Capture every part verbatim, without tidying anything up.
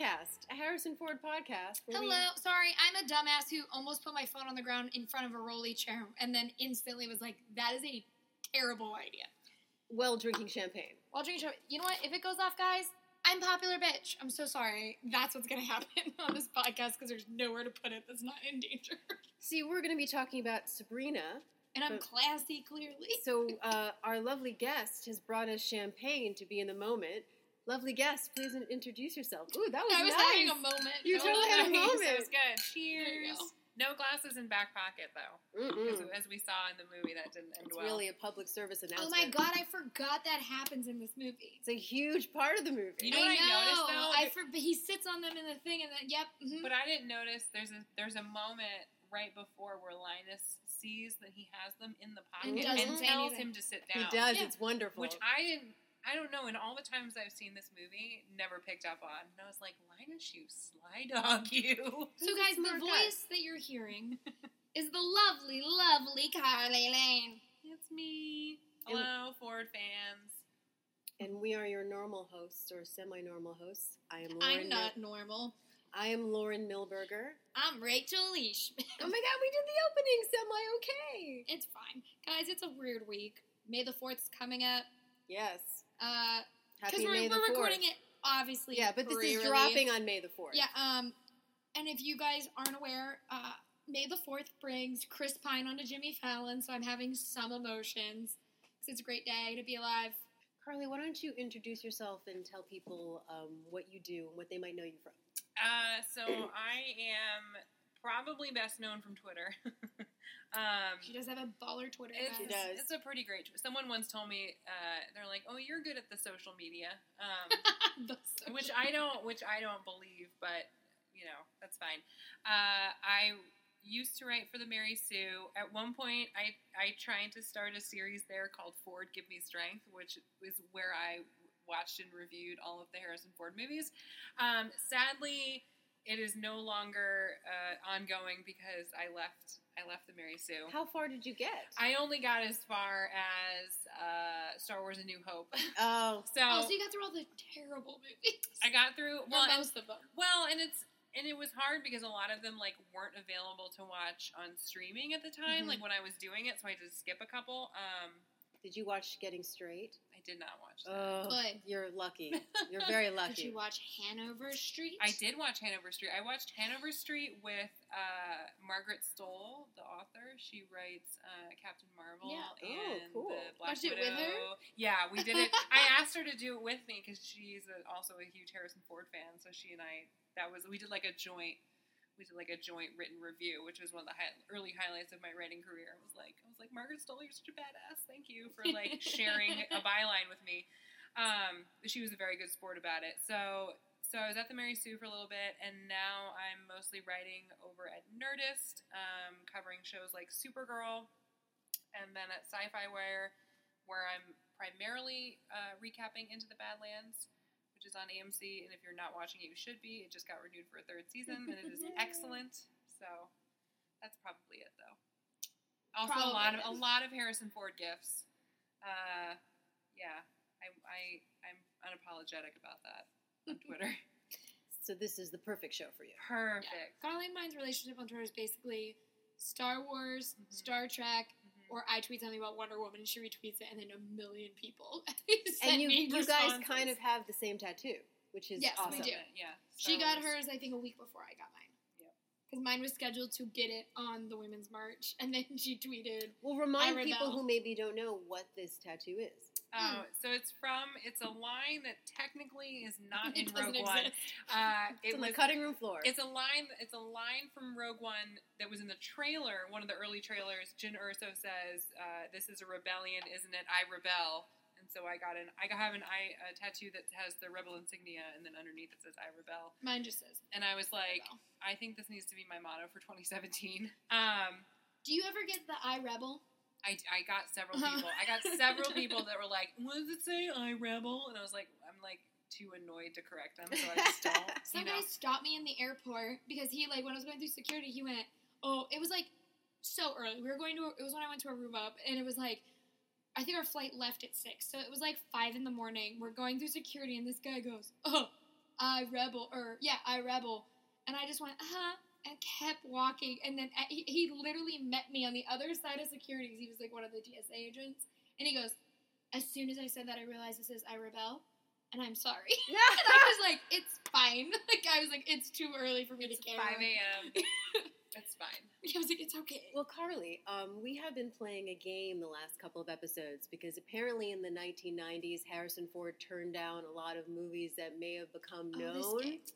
podcast, a Harrison Ford podcast. Hello. We... Sorry, I'm a dumbass who almost put my phone on the ground in front of a rolly chair and then instantly was like, that is a terrible idea. While drinking champagne. While drinking champagne. You know what? If it goes off, guys, I'm popular bitch. I'm so sorry. That's what's going to happen on this podcast because there's nowhere to put it that's not in danger. See, we're going to be talking about Sabrina. And I'm but, classy, clearly. So uh, our lovely guest has brought us champagne to be in the moment. Lovely guest, please introduce yourself. Ooh, that was I was nice. having a moment. You totally had a moment. It was good. Cheers. No glasses in back pocket, though. Because as we saw in the movie, that didn't end it's well. It's really a public service announcement. Oh my god, I forgot that happens in this movie. It's a huge part of the movie. You know I what I, know. I noticed, though? I for, but he sits on them in the thing, and then, yep. Mm-hmm. But I didn't notice, there's a there's a moment right before where Linus sees that he has them in the pocket and, and tells him to sit down. He does. Yeah. It's wonderful. Which I didn't, I don't know, in all the times I've seen this movie, never picked up on. And I was like, Linus, you sly dog, you. So guys, the voice guy. that you're hearing is the lovely, lovely Carly Lane. It's me. Hello, and, Ford fans. And we are your normal hosts, or semi-normal hosts. I am I'm Lauren not Mil- normal. I am Lauren Milberger. I'm Rachel Leishman. Oh my god, we did the opening semi-okay. It's fine. Guys, it's a weird week. May the fourth is coming up. Yes. Uh, Happy we're, May the we're fourth. recording it, obviously. Yeah, but this is dropping on May the fourth. Yeah, um, and if you guys aren't aware, uh, May the fourth brings Chris Pine onto Jimmy Fallon, so I'm having some emotions. Because it's a great day to be alive. Carly, why don't you introduce yourself and tell people um, what you do and what they might know you from? Uh, so I am probably best known from Twitter. um, she does have a baller Twitter. It's, she does. It's a pretty great. Someone once told me, uh, they're like, "Oh, you're good at the social media," um, the social which I don't, which I don't believe, but you know, that's fine. Uh, I used to write for the Mary Sue. At one point, I I tried to start a series there called Ford Give Me Strength, which is where I watched and reviewed all of the Harrison Ford movies. Um, sadly, it is no longer uh, ongoing because I left. I left the Mary Sue. How far did you get? I only got as far as uh, Star Wars: A New Hope. Oh, so oh, so you got through all the terrible movies. I got through well, or most and, of them. Well, and it's and it was hard because a lot of them like weren't available to watch on streaming at the time. Mm-hmm. Like when I was doing it, so I had to skip a couple. Um, Did you watch Getting Straight? I did not watch that. Oh, Good. You're lucky. You're very lucky. Did you watch Hanover Street? I did watch Hanover Street. I watched Hanover Street with uh, Margaret Stoll, the author. She writes uh, Captain Marvel yeah. and oh, cool. the Black Watched Widow. it with her? Yeah, we did it. I asked her to do it with me because she's a, also a huge Harrison Ford fan. So she and I, that was we did like a joint. We did like a joint written review, which was one of the high, early highlights of my writing career. I was like, I was like, Margaret Stoll, you're such a badass. Thank you for like sharing a byline with me. Um, she was a very good sport about it. So, so I was at the Mary Sue for a little bit, and now I'm mostly writing over at Nerdist, um, covering shows like Supergirl, and then at Sci-Fi Wire, where I'm primarily uh, recapping Into the Badlands, which is on A M C, and if you're not watching it, you should be. It just got renewed for a third season, and it is excellent. So that's probably it, though. Also, probably. a lot of a lot of Harrison Ford gifts. Uh, yeah, I, I I'm unapologetic about that on Twitter. So this is the perfect show for you. Perfect. Yeah. Carly and mine's relationship on Twitter is basically Star Wars, mm-hmm. Star Trek. Or I tweet something about Wonder Woman, and she retweets it, and then a million people send and you, me you guys responses. kind of have the same tattoo, which is yes, awesome. we do. Yeah, she got hers, I think, a week before I got mine. Yep. Because mine was scheduled to get it on the Women's March, and then she tweeted. Well, remind I people rebel. who maybe don't know what this tattoo is. Oh, mm. so it's from, it's a line that technically is not in it Rogue exist. One. Uh, it's it on was, the cutting room floor. It's a line, it's a line from Rogue One that was in the trailer, one of the early trailers. Jyn Erso says, uh, this is a rebellion, isn't it? I rebel. And so I got an, I have an I a tattoo that has the rebel insignia, and then underneath it says I rebel. Mine just says. And I was like, rebel. I think this needs to be my motto for twenty seventeen. Um, Do you ever get the I rebel? I, I got several people. I got several people that were like, what does it say? I rebel. And I was like, I'm like too annoyed to correct them, so I just don't. Some you know? guy stopped me in the airport because he, like, when I was going through security, he went, oh, it was like so early. We were going to, it was when I went to Aruba, and it was like, I think our flight left at six. So it was like five in the morning. We're going through security, and this guy goes, oh, I rebel, or yeah, I rebel. And I just went, uh-huh, and kept walking. And then uh, he, he literally met me on the other side of security because he was like one of the T S A agents. And he goes, as soon as I said that, I realized this is I rebel, and I'm sorry. And I was like, it's fine. Like, I was like, it's too early for me It's to care. five a.m. It's fine. I was like, it's okay. Well, Carly, um, we have been playing a game the last couple of episodes because apparently in the nineteen nineties, Harrison Ford turned down a lot of movies that may have become Oh, this known. game.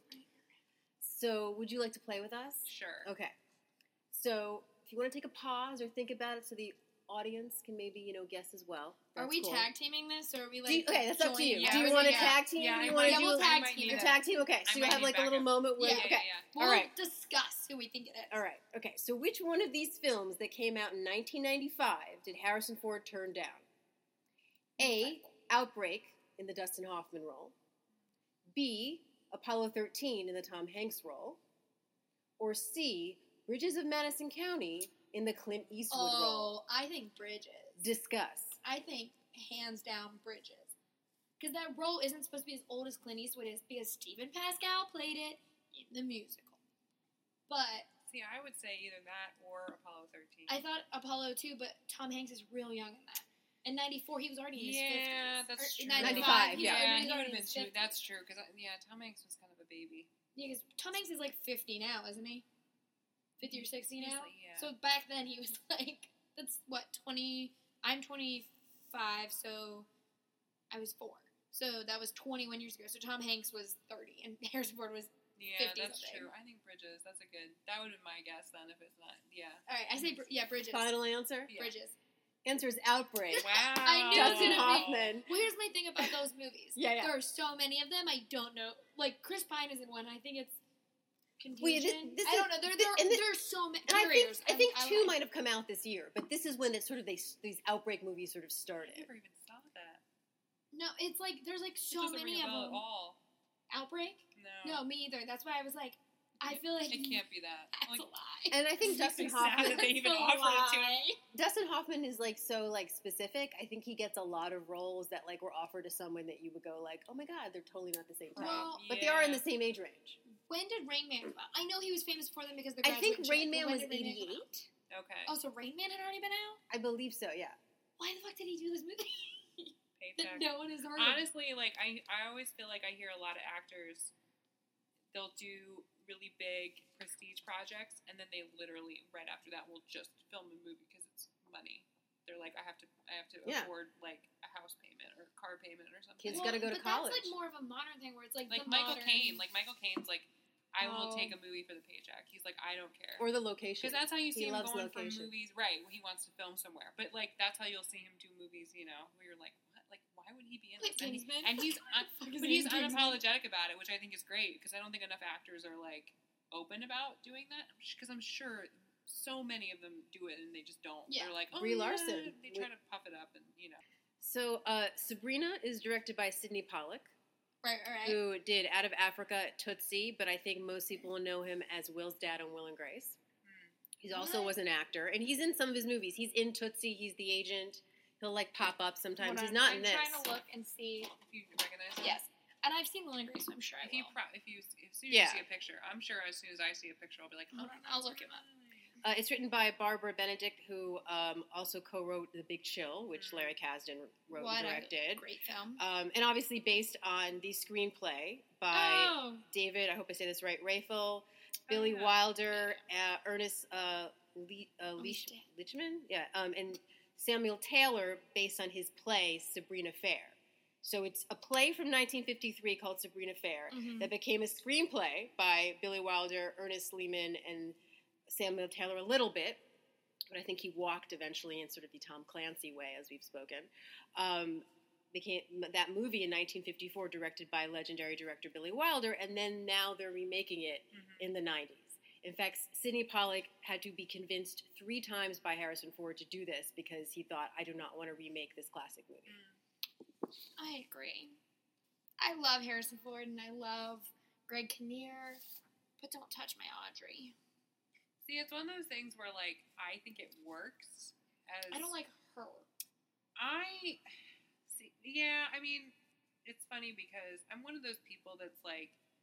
So, would you like to play with us? Sure. Okay. So, if you want to take a pause or think about it so the audience can maybe, you know, guess as well. Are that's we cool. tag teaming this, or are we like? Do you, okay, that's up to joining you. Yeah, do you I want to yeah. tag team? Yeah, do I you might- want to yeah, do we'll a, tag might team. need a a- tag team? Okay, so I you might have need like a little backup. moment where, Yeah, yeah, okay. yeah. We'll All right. discuss who we think it is. All right. Okay. So, which one of these films that came out in nineteen ninety-five did Harrison Ford turn down? A. Outbreak in the Dustin Hoffman role. B. Apollo thirteen in the Tom Hanks role. Or C. Bridges of Madison County in the Clint Eastwood role. Oh, I think Bridges. Discuss. I think hands down Bridges, because that role isn't supposed to be as old as Clint Eastwood is, because Stephen Pascal played it in the musical. But See, I would say either that or Apollo thirteen. I thought Apollo too, but Tom Hanks is real young in that. In ninety-four, he was already in his Yeah, fifties. that's Or true. ninety-five, he was- yeah. Yeah, he he was would already have in been his true. fifties. That's true, because, yeah, Tom Hanks was kind of a baby. Yeah, because Tom Hanks is like fifty now, isn't he? fifty or sixty He's now? like- yeah. So back then he was like, that's what, twenty, I'm twenty-five, so I was four. So that was twenty-one years ago. So Tom Hanks was thirty, and Harrison Ford was, Yeah, fifty that's something. true. I think Bridges. That's a good. That would have been my guess then if it's not. Yeah. all right, I say, Br- yeah, Bridges. Final answer? Yeah. Bridges. Answer is Outbreak. Wow. I knew it was Dustin gonna be- Hoffman. Well, here's my thing about those movies. Yeah, yeah. There are so many of them, I don't know. Like, Chris Pine is in one, I think it's Contagion. Wait, this- this I is- don't know. There, thi- there, and this- there are so many. And I think Terriers, I think I two like. might have come out this year, but this is when it sort of they, these outbreak movies sort of I started. never even saw that. No, it's like, there's like It so doesn't many ring a of bell them. at all. Outbreak? No. No, me either. That's why I was like, I feel like It can't be that. that's Like, a lie. And I think Makes Dustin me sad Hoffman that they even That's a offered it to him. lie. Dustin Hoffman is like so like specific. I think he gets a lot of roles that like were offered to someone that you would go like, oh my god, they're totally not the same type. Well, but they are in yeah. the same age range. When did Rain Man come out? I know he was famous for them because the I think Graduate Rain chick, Man but when was did Rain Man come out? eighty-eight. Okay. Oh, so Rain Man had already been out? I believe so. Yeah. Why the fuck did he do this movie that Paycheck. no one has heard of? Honestly, like I, I always feel like I hear a lot of actors. They'll do really big prestige projects, and then they literally right after that will just film a movie because it's money. They're like, I have to, I have to Yeah. afford like a house payment or car payment or something. Kids Well, gotta go to but college. That's like more of a modern thing where it's like like the Michael modern... Caine. Like Michael Caine's like, I will Oh. take a movie for the paycheck. He's like, I don't care. Or the location. Because that's how you see He him loves going location. from movies, right? When he wants to film somewhere, but like that's how you'll see him do movies. You know, where you're like, what? Like, why would he be in Like this? And, he- Kingsman. and he's, un- Fuck his but he's name, Kingsman. unapologetic about it, which I think is great because I don't think enough actors are like open about doing that. Because I'm sure so many of them do it and they just don't. Yeah. They're like, oh, Brie yeah. Larson. They try to puff it up, and you know. So uh, Sabrina is directed by Sidney Pollack, Right, all right. who did Out of Africa, Tootsie, but I think most people know him as Will's dad on Will and Grace. He also What? was an actor, and he's in some of his movies. He's in Tootsie. He's the agent. He'll like pop up sometimes. Hold He's on, not I'm in this. trying to look and see. If you recognize him. Yes. And I've seen Will and Grace, so I'm sure I If you, will. pro- if you, as soon as Yeah. you see a picture, I'm sure as soon as I see a picture, I'll be like, Hold oh, on, I'll look him up. Uh, it's written by Barbara Benedict, who um, also co-wrote The Big Chill, which Mm. Larry Kasdan wrote What and a directed. great film. Um, and obviously based on the screenplay by Oh, David, I hope I say this right, Rafel, Billy yeah. Wilder, uh, Ernest uh, Le- uh, Leach- Leach- Lichman, yeah, um, and Samuel Taylor, based on his play Sabrina Fair. So it's a play from nineteen fifty-three called Sabrina Fair Mhm. that became a screenplay by Billy Wilder, Ernest Lehman, and Samuel Taylor a little bit, but I think he walked eventually in sort of the Tom Clancy way, as we've spoken. Um, became that movie in nineteen fifty-four, directed by legendary director Billy Wilder, and then now they're remaking it Mhm. in the nineties. In fact, Sidney Pollack had to be convinced three times by Harrison Ford to do this because he thought, I do not want to remake this classic movie. Mm. I agree. I love Harrison Ford and I love Greg Kinnear, but don't touch my Audrey. See, it's one of those things where, like, I think it works. As I don't like her. I see. Yeah, I mean, it's funny because I'm one of those people that's like,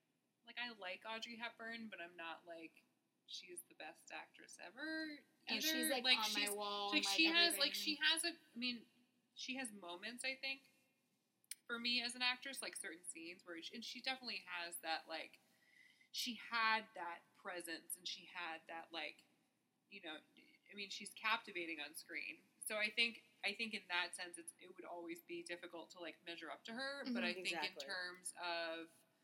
like I like Audrey Hepburn, but I'm not like she's the best actress ever. Oh, Either. she's like, like on she's, my wall. Like, like she has everything. like she has a. I mean, she has moments. I think for me as an actress, like certain scenes where, she, and she definitely has that like. She had that presence, and she had that like, you know, I mean, she's captivating on screen. So I think. I think in that sense, it's, it would always be difficult to like measure up to her. Mm-hmm, but I think exactly. in terms of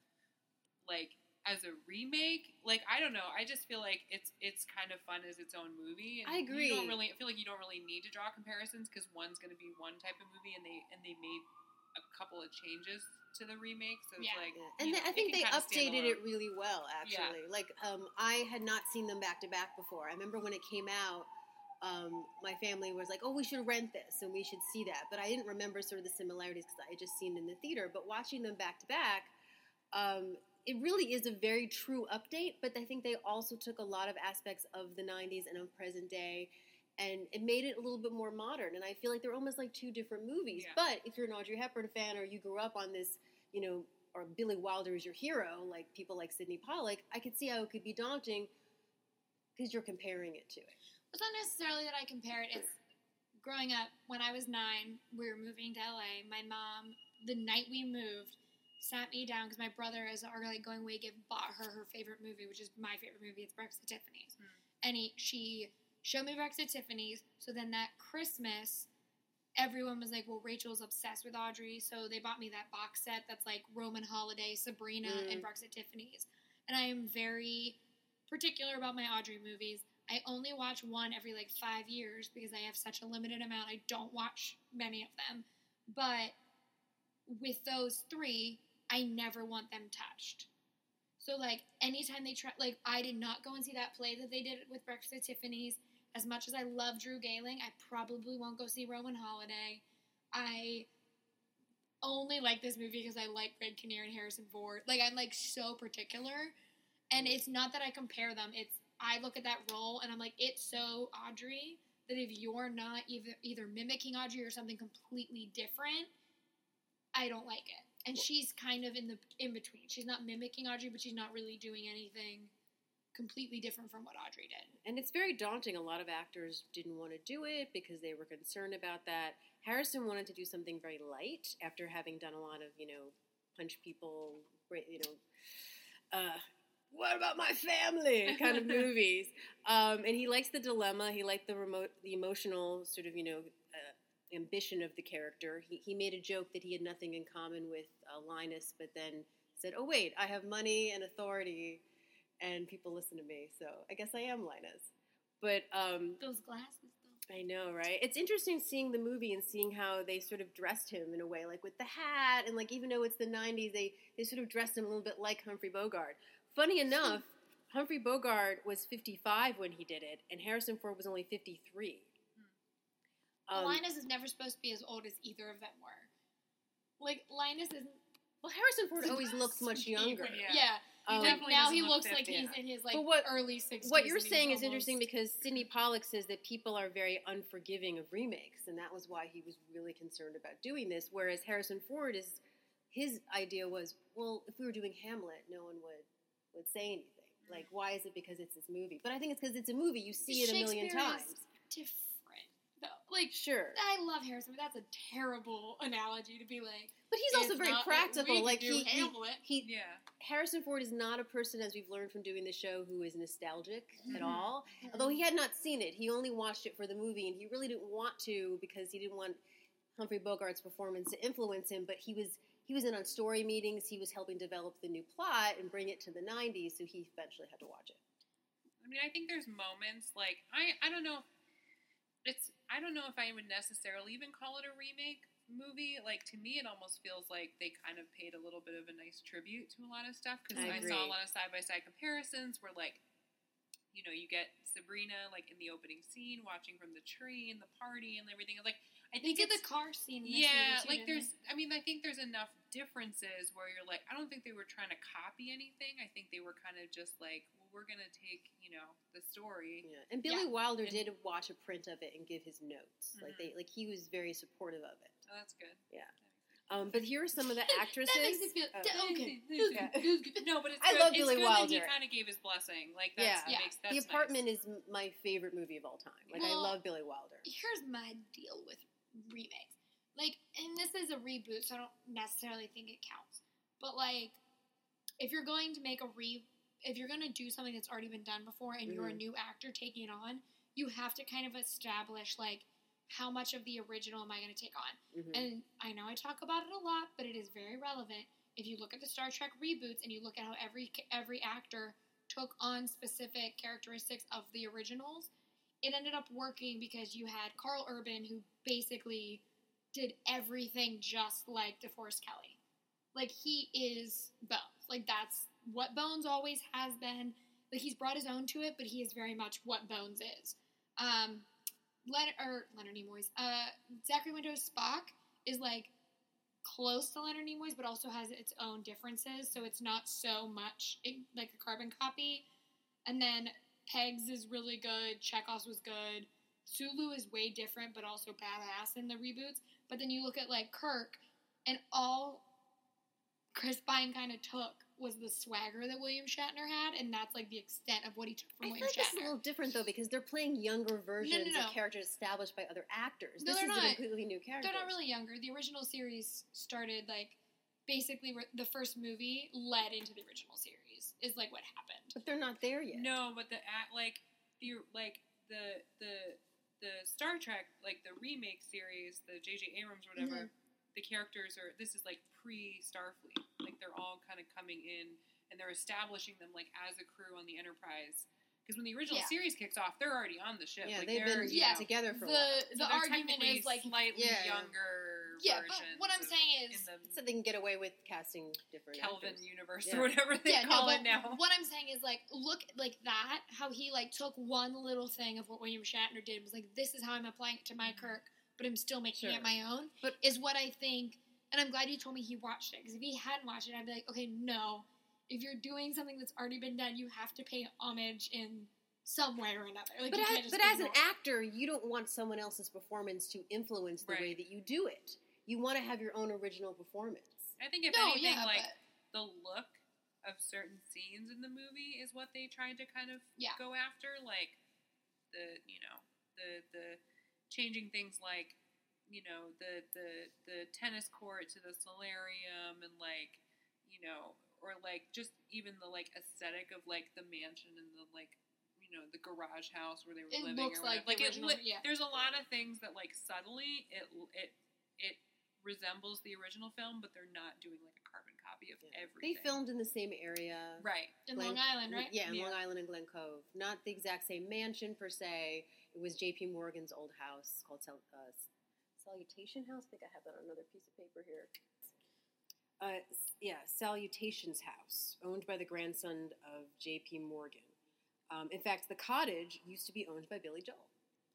like as a remake, like I don't know, I just feel like it's it's kind of fun as its own movie. And I agree. You don't really I feel like you don't really need to draw comparisons because one's going to be one type of movie, and they and they made a couple of changes to the remake. So it's yeah. like, yeah. and know, I think they updated it really well. Actually, yeah. like um, I had not seen them back to back before. I remember when it came out. Um, my family was like, oh, we should rent this and we should see that. But I didn't remember sort of the similarities because I had just seen it in the theater. But watching them back to back, um, it really is a very true update. But I think they also took a lot of aspects of the nineties and of present day and it made it a little bit more modern. And I feel like they're almost like two different movies. Yeah. But if you're an Audrey Hepburn fan or you grew up on this, you know, or Billy Wilder is your hero, like people like Sidney Pollack, I could see how it could be daunting because you're comparing it to it. It's not necessarily that I compare it. It's growing up, when I was nine, we were moving to L A. My mom, the night we moved, sat me down because my brother, as our like going away gift, bought her her favorite movie, which is my favorite movie. It's Breakfast at Tiffany's. Mm. And he, she showed me Breakfast at Tiffany's. So then that Christmas, everyone was like, well, Rachel's obsessed with Audrey. So they bought me that box set that's like Roman Holiday, Sabrina, mm. and Breakfast at Tiffany's. And I am very particular about my Audrey movies. I only watch one every like five years because I have such a limited amount. I don't watch many of them. But with those three, I never want them touched. So like anytime they try, like I did not go and see that play that they did with Breakfast at Tiffany's. As much as I love Drew Gayling, I probably won't go see Roman Holiday. I only like this movie because I like Red Kinnear and Harrison Ford. Like I'm like so particular. And it's not that I compare them. It's I look at that role and I'm like, it's so Audrey that if you're not either either mimicking Audrey or something completely different, I don't like it. And she's kind of in the in between. She's not mimicking Audrey, but she's not really doing anything completely different from what Audrey did. And it's very daunting. A lot of actors didn't want to do it because they were concerned about that. Harrison wanted to do something very light after having done a lot of, you know, punch people, you know, uh, what about my family kind of movies. Um, and he likes the dilemma. He liked the remote, the emotional sort of, you know, uh, ambition of the character. He, he made a joke that he had nothing in common with uh, Linus, but then said, oh, wait, I have money and authority, and people listen to me, so I guess I am Linus. But um, those glasses, though. I know, right? It's interesting seeing the movie and seeing how they sort of dressed him in a way, like with the hat, and like even though it's the nineties, they, they sort of dressed him a little bit like Humphrey Bogart. Funny enough, Humphrey Bogart was fifty-five when he did it, and Harrison Ford was only fifty-three. Hmm. Um, well, Linus is never supposed to be as old as either of them were. Like, Linus isn't... Well, Harrison Ford always looks much younger. Yeah. yeah. Um, he now he look looks fifty, like he's yeah. in his like what, early sixties. What you're saying is almost... interesting because Sidney Pollack says that people are very unforgiving of remakes, and that was why he was really concerned about doing this, whereas Harrison Ford, is his idea was, well, if we were doing Hamlet, no one would... would say anything. Like, why is it because it's this movie? But I think it's because it's a movie. You see it a million times. Different, though. Like, sure. I love Harrison, but that's a terrible analogy to be like. But he's also very practical. Like he, he, he, yeah. Harrison Ford is not a person, as we've learned from doing the show, who is nostalgic mm-hmm. at all. Mm-hmm. Although he had not seen it, he only watched it for the movie, and he really didn't want to because he didn't want Humphrey Bogart's performance to influence him. But he was. He was in on story meetings. He was helping develop the new plot and bring it to the nineties, so he eventually had to watch it. I mean, I think there's moments like I I don't know. It's I don't know if I would necessarily even call it a remake movie. Like to me, it almost feels like they kind of paid a little bit of a nice tribute to a lot of stuff because I, I saw a lot of side by side comparisons where like, you know, you get Sabrina like in the opening scene watching from the tree and the party and everything. Like. I think they did the car scene. In this yeah, too, like there's. they? I mean, I think there's enough differences where you're like, I don't think they were trying to copy anything. I think they were kind of just like, well, we're gonna take, you know, the story. Yeah, and Billy yeah. Wilder and, did watch a print of it and give his notes. Mm-hmm. Like they, like he was very supportive of it. Oh, that's good. Yeah. Um, but here are some of the actresses. That makes me feel uh, okay. Yeah. No, but it's I good. love it's Billy good Wilder. That he kind of gave his blessing. Like that's, Yeah. Yeah. Makes, that's The nice. Apartment is m- my favorite movie of all time. Like I Well, love Billy Wilder. Here's my deal with remakes. Like, and this is a reboot, so I don't necessarily think it counts. But like, if you're going to make a re, if you're going to do something that's already been done before, and you're a Mhm. new actor taking it on, you have to kind of establish like how much of the original am I going to take on. Mhm. And I know I talk about it a lot, but it is very relevant. If you look at the Star Trek reboots and you look at how every every actor took on specific characteristics of the originals, it ended up working because you had Carl Urban, who basically did everything just like DeForest Kelley. Like, he is Bones. Like, that's what Bones always has been. Like, he's brought his own to it, but he is very much what Bones is. Um, Leonard, or Leonard Nimoy's, uh, Zachary Quinto's Spock is, like, close to Leonard Nimoy's, but also has its own differences, so it's not so much like a carbon copy. And then Pegs is really good, Chekhov's was good, Sulu is way different, but also badass in the reboots. But then you look at, like, Kirk, and all Chris Pine kind of took was the swagger that William Shatner had, and that's, like, the extent of what he took from I William feel like this is a Shatner. little different though because they're playing younger versions no. of characters established by other actors. No, this they're is not. a completely new character. They're not really younger. The original series started, like, basically re- the first movie led into the original series, is, like, what happened. But they're not there yet. No, but the act like the like the the the Star Trek, like the remake series, the J J Abrams or whatever. Mhm. The characters are. This is like pre Starfleet. Like they're all kind of coming in and they're establishing them like as a crew on the Enterprise. Because when the original Yeah. series kicks off, they're already on the ship. Yeah, like, they've they're, been you yeah, know, together for a The while. so the they're argument technically is, like, slightly Yeah. younger. yeah, but versions what I'm of- saying in is, the So they can get away with casting different Kelvin actors. universe Yeah. or whatever they yeah, no, call but it now. what I'm saying is, like, look like that, how he, like, took one little thing of what William Shatner did, was like, this is how I'm applying it to my Kirk, but I'm still making Sure. it my own, But- is what I think, and I'm glad you told me he watched it, because if he hadn't watched it, I'd be like, okay, no, if you're doing something that's already been done, you have to pay homage in some way or another. Like, But you as, can't just but as an ignore it. actor, you don't want someone else's performance to influence the way Right. that you do it. You want to have your own original performance. I think if No, anything, yeah, like but- the look of certain scenes in the movie is what they tried to kind of Yeah. go after, like the you know the the changing things like you know the the the tennis court to the solarium and like you know or like just even the like aesthetic of like the mansion and the like you know the garage house where they were It living looks or like whatever. the like original, it, li- yeah. there's a lot of things that like subtly it it it resembles the original film, but they're not doing like a carbon copy of Yeah. everything. They filmed in the same area. Right. in Glen- Long Island, right? Yeah, in Yeah. Long Island and Glen Cove. Not the exact same mansion per se. It was J P Morgan's old house called Sal- uh, Salutation House. I think I have that on another piece of paper here. Uh, s- yeah, Salutation's house, owned by the grandson of J P Morgan. Um, in fact, the cottage used to be owned by Billy Joel.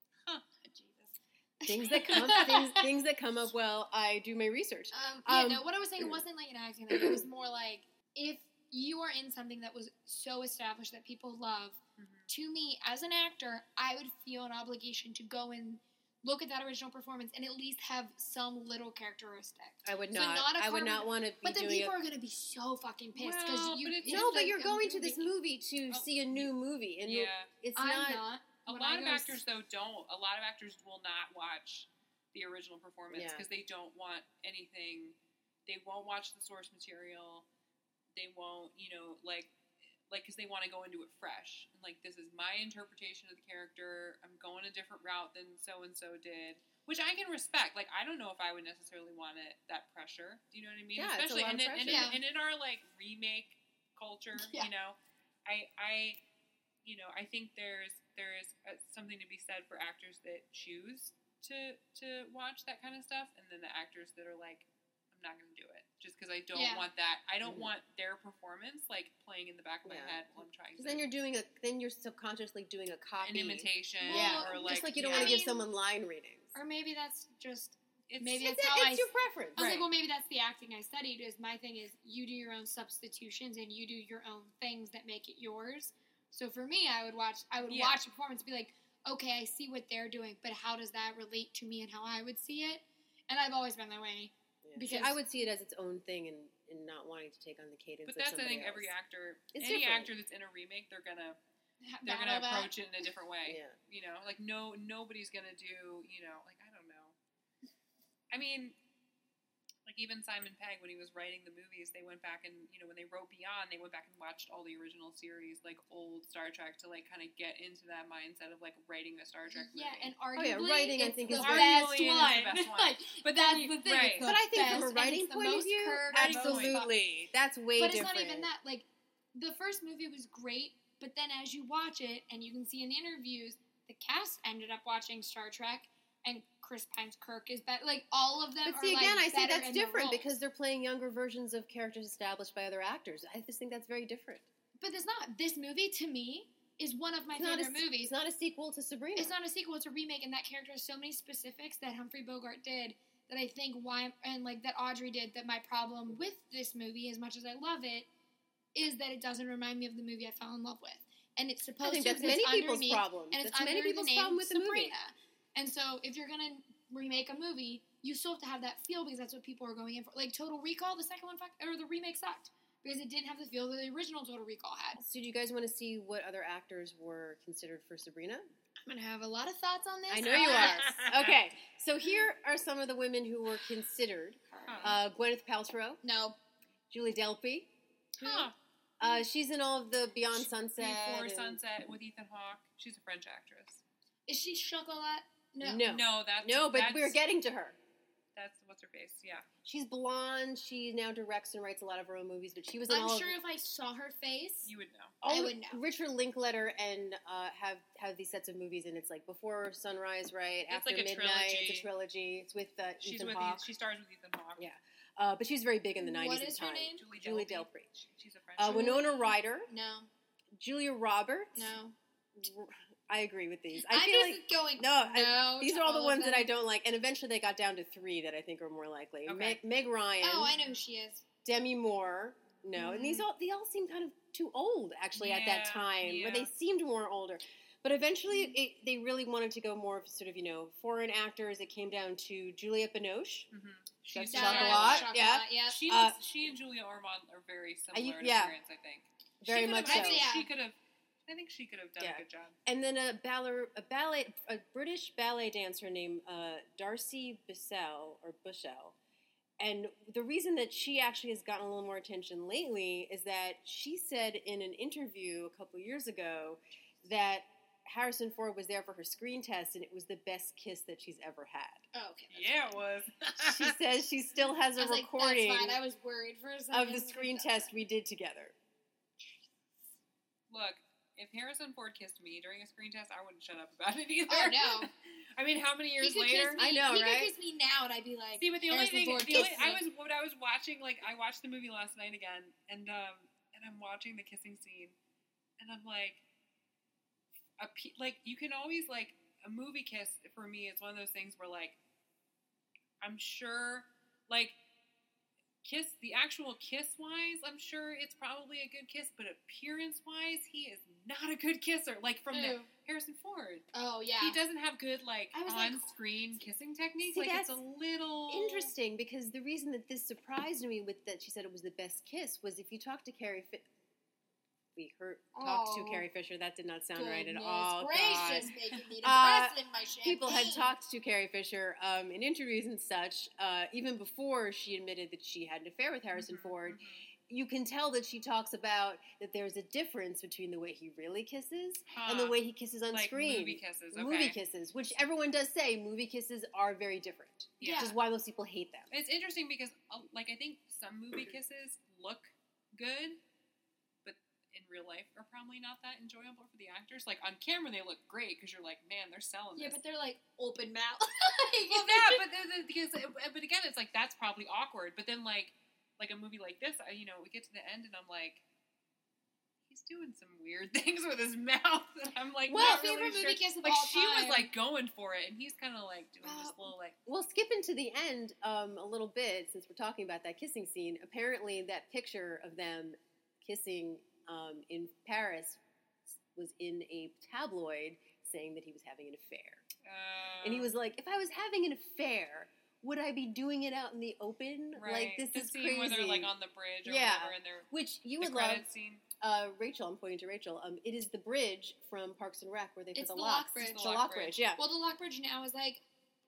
Jesus. Things that come things, things that come up while I do my research. Um, yeah, Um, no, what I was saying wasn't like an acting thing. It was more like, if you are in something that was so established that people love, Mhm. to me, as an actor, I would feel an obligation to go and look at that original performance and at least have some little characteristic. I would So not. not a I would carbon- not want to be But then doing people a, are going to be so fucking pissed because Well, you. but it's it's No, but like you're a going to this movie. movie to Oh, see a new movie, and you- Yeah. it's I'm not. not. A When lot I of go s- actors though don't. A lot of actors will not watch the original performance Yeah. because they don't want anything. They won't watch the source material. They won't, you know, like, like because they want to go into it fresh. And like, this is my interpretation of the character. I'm going a different route than so and so did, which I can respect. Like, I don't know if I would necessarily want it that pressure. Do you know what I mean? Yeah, it's a Especially lot of and, in, and, pressure. in, Yeah. and in our like remake culture, Yeah. you know, I I. You know, I think there's there's uh, something to be said for actors that choose to to watch that kind of stuff, and then the actors that are like, I'm not going to do it just because I don't Yeah. want that. I don't Mhm. want their performance like playing in the back of my Yeah. head while I'm trying Because to. then you're doing a. Then you're subconsciously doing a copy. an imitation, Yeah, or like just like you don't yeah. want to I give mean- someone line readings. Or maybe that's just. It's, maybe It's, that's how it's I your preference. I was Right. like, well, maybe that's the acting I studied. Is my thing is you do your own substitutions and you do your own things that make it yours. So for me, I would watch. I would Yeah. watch a performance and be like, okay, I see what they're doing, but how does that relate to me and how I would see it? And I've always been that way. Yeah. Yeah. Because- See, I would see it as its own thing and, and not wanting to take on the cadence But of that's I somebody think every else. actor, It's any different. actor that's in a remake, they're gonna Ha- they're battle gonna that. approach it in a different way. Yeah. You know, like no nobody's gonna do. You know, like I don't know. I mean, like even Simon Pegg when he was writing the movies, they went back and you know when they wrote Beyond, they went back and watched all the original series, like old Star Trek, to like kind of get into that mindset of like writing a Star Trek movie. Yeah, and Oh, arguably, yeah, writing, I it's think, the is best very- one. Arguably, it is the best one. Like, But that's then the you- thing. right. It's But the I think best, from a and writing it's the point of most view, curved, Totally. absolutely. That's way But it's different. not even that. Like, the first movie was great, but then as you watch it, and you can see in the interviews, the cast ended up watching Star Trek, and Chris Pine's Kirk is better. Like, all of them But are, see, like, again, I say better that's in their different roles. because they're playing younger versions of characters established by other actors. I just think that's very different. But it's not. This movie, to me, is one of my It's not, a, favorite movies. it's not a sequel to Sabrina. It's not a sequel, it's a remake, and that character has so many specifics that Humphrey Bogart did that I think why, and like that Audrey did, that my problem with this movie, as much as I love it, is that it doesn't remind me of the movie I fell in love with. And it's supposed I think to, that's 'cause many it's people's underneath- problem. And it's That's under many the people's name problem with the movie. Sabrina. And so if you're going to remake a movie, you still have to have that feel because that's what people are going in for. Like Total Recall, the second one, fucked, or the remake sucked. Because it didn't have the feel that the original Total Recall had. So do you guys want to see what other actors were considered for Sabrina? I'm going to have a lot of thoughts on this. I know you are. Okay, so here are some of the women who were considered. Uh, Gwyneth Paltrow, No. Julie Delpy. Huh. Uh, she's in all of the Beyond Sunset. Before and- Sunset with Ethan Hawke. She's a French actress. Is she Chocolat? No. No. No, that's No, but that's, we're getting to her. That's what's her face. Yeah. She's blonde. She now directs and writes a lot of her own movies, but she was in I'm all sure of if I saw her face, You would know. all I of- would know. Richard Linklater and uh, have have these sets of movies, and it's like Before Sunrise, right? It's After like a Midnight. trilogy. It's a trilogy. It's with uh, She's Ethan with Hawke. Ethan, she stars with Ethan Hawke. Yeah. Uh, but she's very big in the nineties What at is the her time. name? Julie, Julie Delpy. Delpy. She- She's a French Uh, actress. Winona Ryder, no, Julia Roberts. no. I agree with these. I I'm feel just like going. no, I- no. these to are all the of ones that them. I don't like, and eventually they got down to three that I think are more likely. Okay. Meg, Meg Ryan, Oh, I know who she is. Demi Moore. No, and these Mhm. all they all seem kind of too old actually at that Yeah, time, where they yeah. seemed more older. But eventually, it, they really wanted to go more of sort of you know foreign actors. It came down to Juliette Binoche. Mhm. That's She's Chocolat, Chocolat, yeah. Chocolat, yeah. She, Uh, was, she and Julia Ormond are very similar you- in yeah. appearance, I think. Very she could much have, so. I think Yeah. she could have. I think she could have done Yeah. a good job. And then a ballet, a ballet, a British ballet dancer named uh, Darcy Bussell or Bushell. And the reason that she actually has gotten a little more attention lately is that she said in an interview a couple years ago that Harrison Ford was there for her screen test and it was the best kiss that she's ever had. Oh, okay. that's Yeah, fine. it was. She says she still has I a was like, recording that's fine. I was worried for a second. of the screen test we did together. Look, if Harrison Ford kissed me during a screen test, I wouldn't shut up about it either. Oh, no. I mean, how many He years could later? kiss me. I know, he right? could kiss me now, and I'd be like, See, but the only Harrison thing, Ford the only, kissed I me. was when I was watching, like, I watched the movie last night again, and um, and I'm watching the kissing scene, and I'm like, a pe- like you can always like a movie kiss for me is one of those things where like, I'm sure, like. Kiss the actual kiss wise, I'm sure it's probably a good kiss, but appearance wise, he is not a good kisser. Like from the Who? Harrison Ford, Oh, yeah. he doesn't have good like I was like- on screen kissing technique. See, Like it's that's a little Interesting, because the reason that this surprised me with that she said it was the best kiss was if you talk to Carrie Fisher, we heard talked to Oh. Carrie Fisher. That did not sound right at Goodness all. gracious, God. making me Uh, depressed in my champagne. People had talked to Carrie Fisher um, in interviews and such, uh, even before she admitted that she had an affair with Harrison Mhm, Ford. mhm. You can tell that she talks about that there's a difference between the way he really kisses and the Huh. way he kisses on Like screen. movie kisses, okay. Movie kisses, which everyone does say movie kisses are very different, Yeah. which is why most people hate them. It's interesting because, uh, like, I think some movie kisses look good, but in real life are probably not that enjoyable for the actors. Like on camera, they look great because you're like, man, they're selling Yeah, this. but they're like open mouth. well, yeah, but they're- they're- because, but again, it's like that's probably awkward. But then, like, like a movie like this, I, you know, we get to the end and I'm like, he's doing some weird things with his mouth, and I'm like, Well, not favorite really movie sure. kiss of Like all she was time. like going for it, and he's kind of like doing this Uh, little like. We'll skip into the end um, a little bit since we're talking about that kissing scene. Apparently, that picture of them kissing um, in Paris was in a tabloid saying that he was having an affair. Uh, And he was like, if I was having an affair, would I be doing it out in the open? Right. Like, this the is scene crazy. where they're like on the bridge or Yeah. whatever, and they're Which you the would love. credit scene. Uh, Rachel, I'm pointing to Rachel. Um, it is the bridge from Parks and Rec where they put It's the the locks. lock bridge. It's the lock bridge, yeah. Well, the lock bridge now is like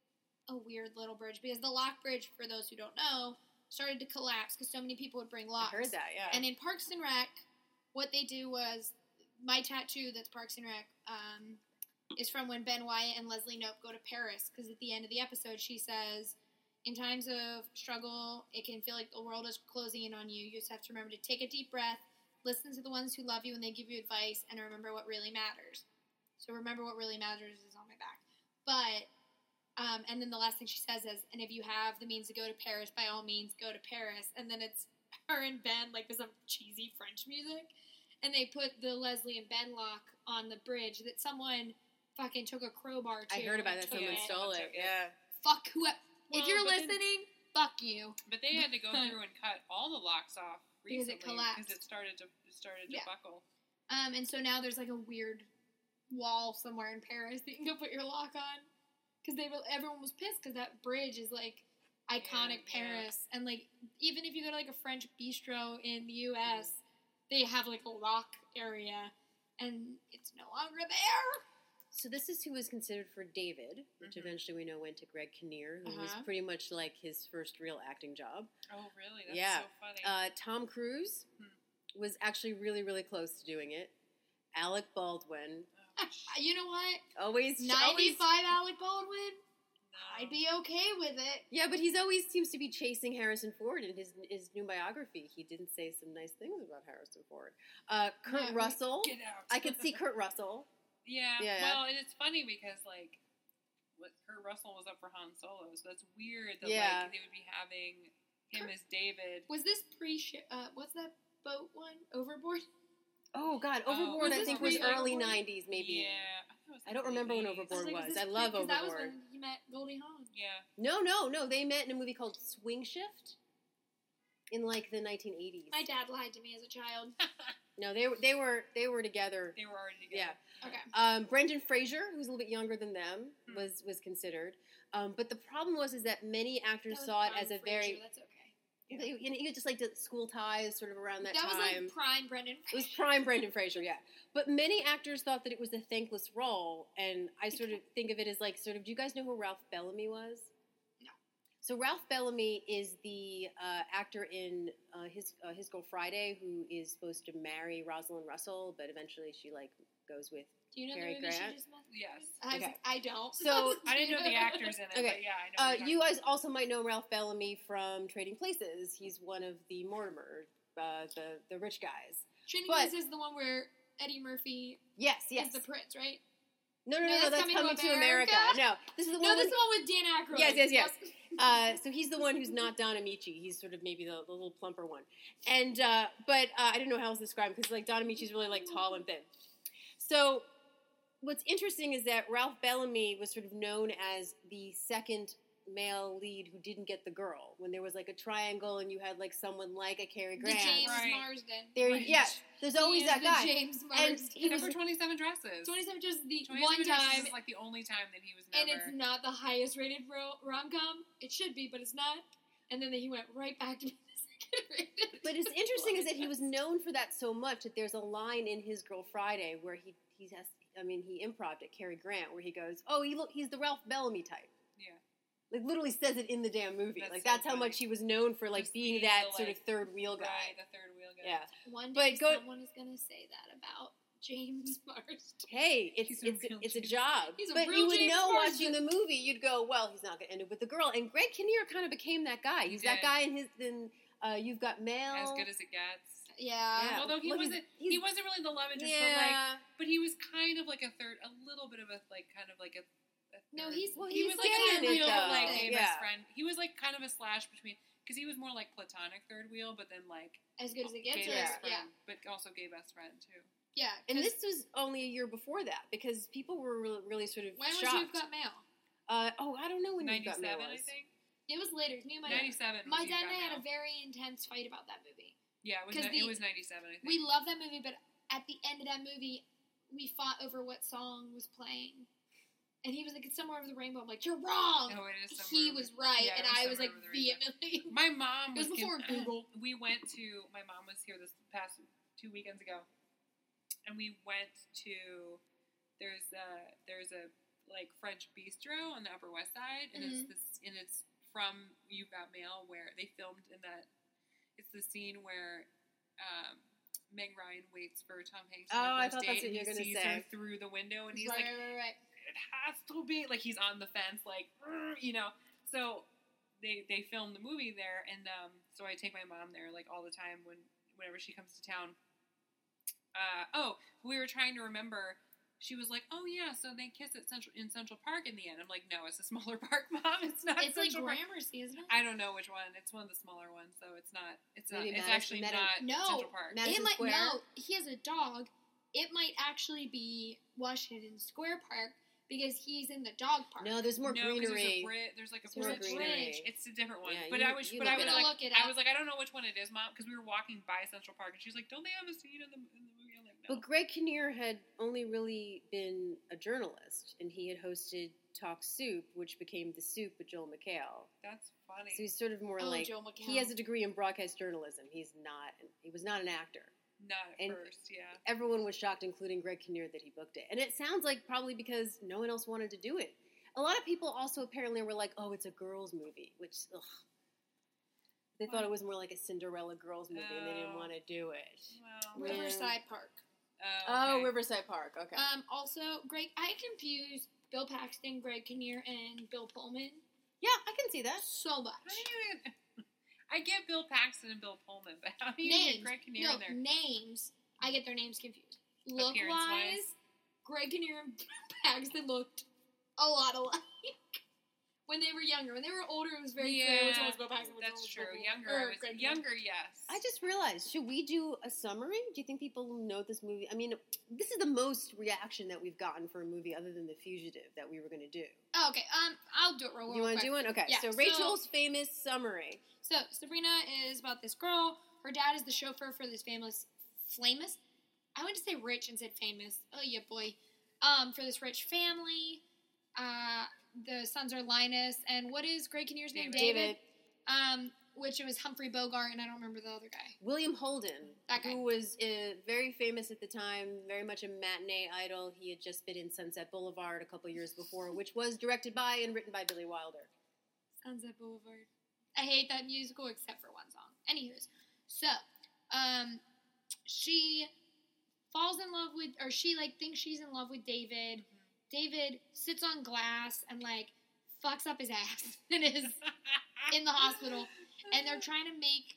a weird little bridge because the lock bridge, for those who don't know, started to collapse because so many people would bring I locks. heard that, yeah. And in Parks and Rec, what they do was my tattoo that's Parks and Rec um, is from when Ben Wyatt and Leslie Knope go to Paris because at the end of the episode she says, in times of struggle, it can feel like the world is closing in on you. You just have to remember to take a deep breath, listen to the ones who love you when they give you advice, and remember what really matters. So remember what really matters is on my back. But, um, and then the last thing she says is, and if you have the means to go to Paris, by all means, go to Paris. And then it's her and Ben, like, with some cheesy French music. And they put the Leslie and Ben lock on the bridge that someone fucking took a crowbar to. I heard about that. took Someone it. stole it, yeah. Fuck whoever. If Well, you're but then- listening, fuck you. But they had to go through and cut all the locks off Because recently it collapsed. because it started to it started to Yeah. buckle. Um, and so now there's like a weird wall somewhere in Paris that you can go put your lock on. Because they were- everyone was pissed because that bridge is like iconic Yeah, yeah. Paris. And like, even if you go to like a French bistro in the U S, they have like a lock area. And it's no longer there. So this is who was considered for David, which Mhm. eventually we know went to Greg Kinnear, who was Uh-huh. pretty much like his first real acting job. Oh, really? That's Yeah. so funny. Uh, Tom Cruise Hmm. was actually really, really close to doing it. Alec Baldwin, oh, sh- You know what? always, always, ninety-five Alec Baldwin? no. I'd be okay with it. yeah, but he's always seems to be chasing Harrison Ford in his his new biography. He didn't say some nice things about Harrison Ford. Uh, Kurt Yeah, we- Russell, Get out. I could see Kurt Russell. Yeah, Yeah, yeah. Well, and it's funny because like, what Kurt Russell was up for Han Solo, so that's weird that Yeah. like they would be having him Kurt- as David. Was this pre uh what's that boat one? Overboard? Oh God, Oh, Overboard was I this think was pre-Overboard? early nineties, maybe. Yeah, I, thought it was, I like, don't remember when late eighties. Overboard like, was. is I this love pre- 'cause that was Overboard. when you met Goldie Hawn. Yeah. No, no, no. They met in a movie called Swing Shift in like the nineteen eighties. My dad lied to me as a child. No, they were they were they were together. They were already Yeah. together. Okay. Um, Brendan Fraser, who's a little bit younger than them, Hmm. was was considered. Um, but the problem was is that many actors That was saw it prime as a Frasier, very That's okay. you, you know, you just like the school ties sort of around that, That was time. like prime Brendan. It was prime Brendan Fraser, yeah. But many actors thought that it was a thankless role, and I sort of think of it as like sort of. Do you guys know who Ralph Bellamy was? No. So Ralph Bellamy is the uh, actor in uh, his uh, His Girl Friday, who is supposed to marry Rosalind Russell, but eventually she like goes with. Do you know Cary the movie Grant? she just met? Yes. I, was Okay. like, I don't. So- I didn't know the actors in it, Okay. but yeah, I know. Uh, what you're you talking guys also might know Ralph Bellamy from Trading Places. He's one of the Mortimer, uh, the the rich guys. Training but- Place is the one where Eddie Murphy Yes, yes. is the prince, right? no, no, no, No, no. that's That's Coming coming, to to America. America. No, this is the one. No, with- this is the one with Dan Aykroyd. Yes, yes, yes. Uh, so he's the one who's not Don Amici. He's sort of maybe the, the little plumper one. And uh, but uh, I don't know how else to describe him because like Don Amici's really like tall and thin. So what's interesting is that Ralph Bellamy was sort of known as the second male lead who didn't get the girl when there was like a triangle and you had like someone like a Cary The Grant. James Right. Marsden. There, Right. yeah. There's always He is that the guy. James And Marsden. he was Except for twenty-seven Dresses. twenty-seven just the twenty-seven one Dresses time, is like the only time that he was and never. it's not the highest rated ro- rom com. It should be, but it's not. And then he went right back to the second rated. But it's interesting is that he was known for that so much that there's a line in His Girl Friday where he he has I mean he improv'd at Cary Grant where he goes, oh, he look he's the Ralph Bellamy type. Yeah. Like literally says it in the damn movie. That's like so that's how funny. much he was known for, like Just being being that the, sort like, of third wheel guy. Right, the third wheel guy. Yeah. One But day go- someone is going to say that about James Marsden. Hey, it's He's a it's real it's a James- job. He's a but real you would James know Marsden. watching the movie, you'd go, well, he's not going to end up with the girl. And Greg Kinnear kind of became that guy. He He's that did. guy in his in uh, You've Got Mail. As good as it gets. Yeah. Yeah. Although he Well, he's- wasn't, he's- he wasn't really the love interest, but like, yeah. but he was kind of like a third, a little bit of a like, kind of like a. a No, third- he's Well, he he's was like gay a in third it, wheel, but though. like gay Yeah. best friend. He was like kind of a slash between because he was more like platonic third wheel, but then like As good as it gets. gay or- best yeah. friend, but also gay best friend too. Yeah. And 'cause this was only a year before that because people were really, really sort of when was shocked. You've Got Mail? Uh, oh, I don't know when You've Got Mail Ninety-seven, I was. think. It was later. Me and my Ninety-seven. my was You dad and Got I had Mail. a very intense fight about that movie. Yeah, it was. 'cause ni- the- it was ninety-seven. I think. We love that movie, but at the end of that movie, we fought over what song was playing. And he was like, it's somewhere over the rainbow. I'm like, you're wrong. Oh, it is somewhere He over- was right, yeah, and it was I was like somewhere over the rainbow. vehemently. My mom It was was before con- Google. We went to my mom was here this past two weekends ago, and we went to there's a there's a like French bistro on the Upper West Side, and Mhm. it's this and it's from You've Got Mail where they filmed in that. It's the scene where um, Meg Ryan waits for Tom Hanks on Oh, I the first thought that's date, what and you were he gonna sees say. her through the window, and he's right, like, right, right, right. it has to be like he's on the fence, like "Rrr," you know. So they they filmed the movie there, and um, so I take my mom there like all the time when whenever she comes to town. Uh, oh, we were trying to remember. She was like, "Oh yeah, so they kiss at Central in Central Park in the end." I'm like, "No, it's a smaller park, Mom. It's not It's like Central Park." Gramercy, isn't it? I don't know which one. It's one of the smaller ones, so it's not. It's not. Maybe It's Madison- actually Medi- not No. Central Park. Mad- Madison it might Square? no. He has a dog. It might actually be Washington Square Park because he's in the dog park. No, there's more no, 'cause greenery. There's, a bri- there's like a There's more bridge. greenery. It's a different one. Yeah, but you- I was, you but look I it was up. like, Look it I up. was like, I don't know which one it is, Mom, because we were walking by Central Park, and she's like, "Don't they have a scene in the in the movie?" I'm like, "No." But Greg Kinnear had only really been a journalist, and he had hosted Talk Soup, which became The Soup with Joel McHale. That's funny. So he's sort of more Oh, like Joel McHale. he has a degree in broadcast journalism. He's not. He was not an actor. Not at and- first, yeah. Everyone was shocked, including Greg Kinnear, that he booked it. And it sounds like probably because no one else wanted to do it. A lot of people also apparently were like, "Oh, it's a girls' movie," which ugh. They thought it was more like a Cinderella girls' movie, and they didn't Oh. want to do it. Well, Yeah. Riverside Park. uh, Oh, okay. Riverside Park. Okay. Um. Also, Greg, I confuse Bill Paxton, Greg Kinnear, and Bill Pullman yeah, I can see that. so much. How do you even? I get Bill Paxton and Bill Pullman, but how do you Names. get Greg Kinnear no, in there? names. I get their names confused. Look Appearance-wise? wise, Greg Kinnear and Bill Paxton looked a lot alike. When they were younger. When they were older, it was very clear which one was Bill Paxton. Which that's one was true. Bill Pullman. Younger, Or I was, Greg Kinnear. younger, yes. I just realized, should we do a summary? Do you think people know this movie? I mean, this is the most reaction that we've gotten for a movie other than The Fugitive that we were going to do. Oh, okay. Um, I'll do it real, real Do you want to quick. do one? Okay, Yeah, so so- Rachel's famous summary. So Sabrina is about this girl. Her dad is the chauffeur for this famous, famous. I went to say rich and said famous. Oh yeah, boy. Um, for this rich family. Uh, the sons are Linus and what is Greg Kinnear's name? David. David. Um, which it was Humphrey Bogart and I don't remember the other guy. William Holden, That guy. who was uh, very famous at the time, very much a matinee idol. He had just been in Sunset Boulevard a couple years before, which was directed by and written by Billy Wilder. Sunset Boulevard. I hate that musical except for one song. Anywho's, so um, she falls in love with, or she like thinks she's in love with David. David sits on glass and like fucks up his ass and is in the hospital, and they're trying to make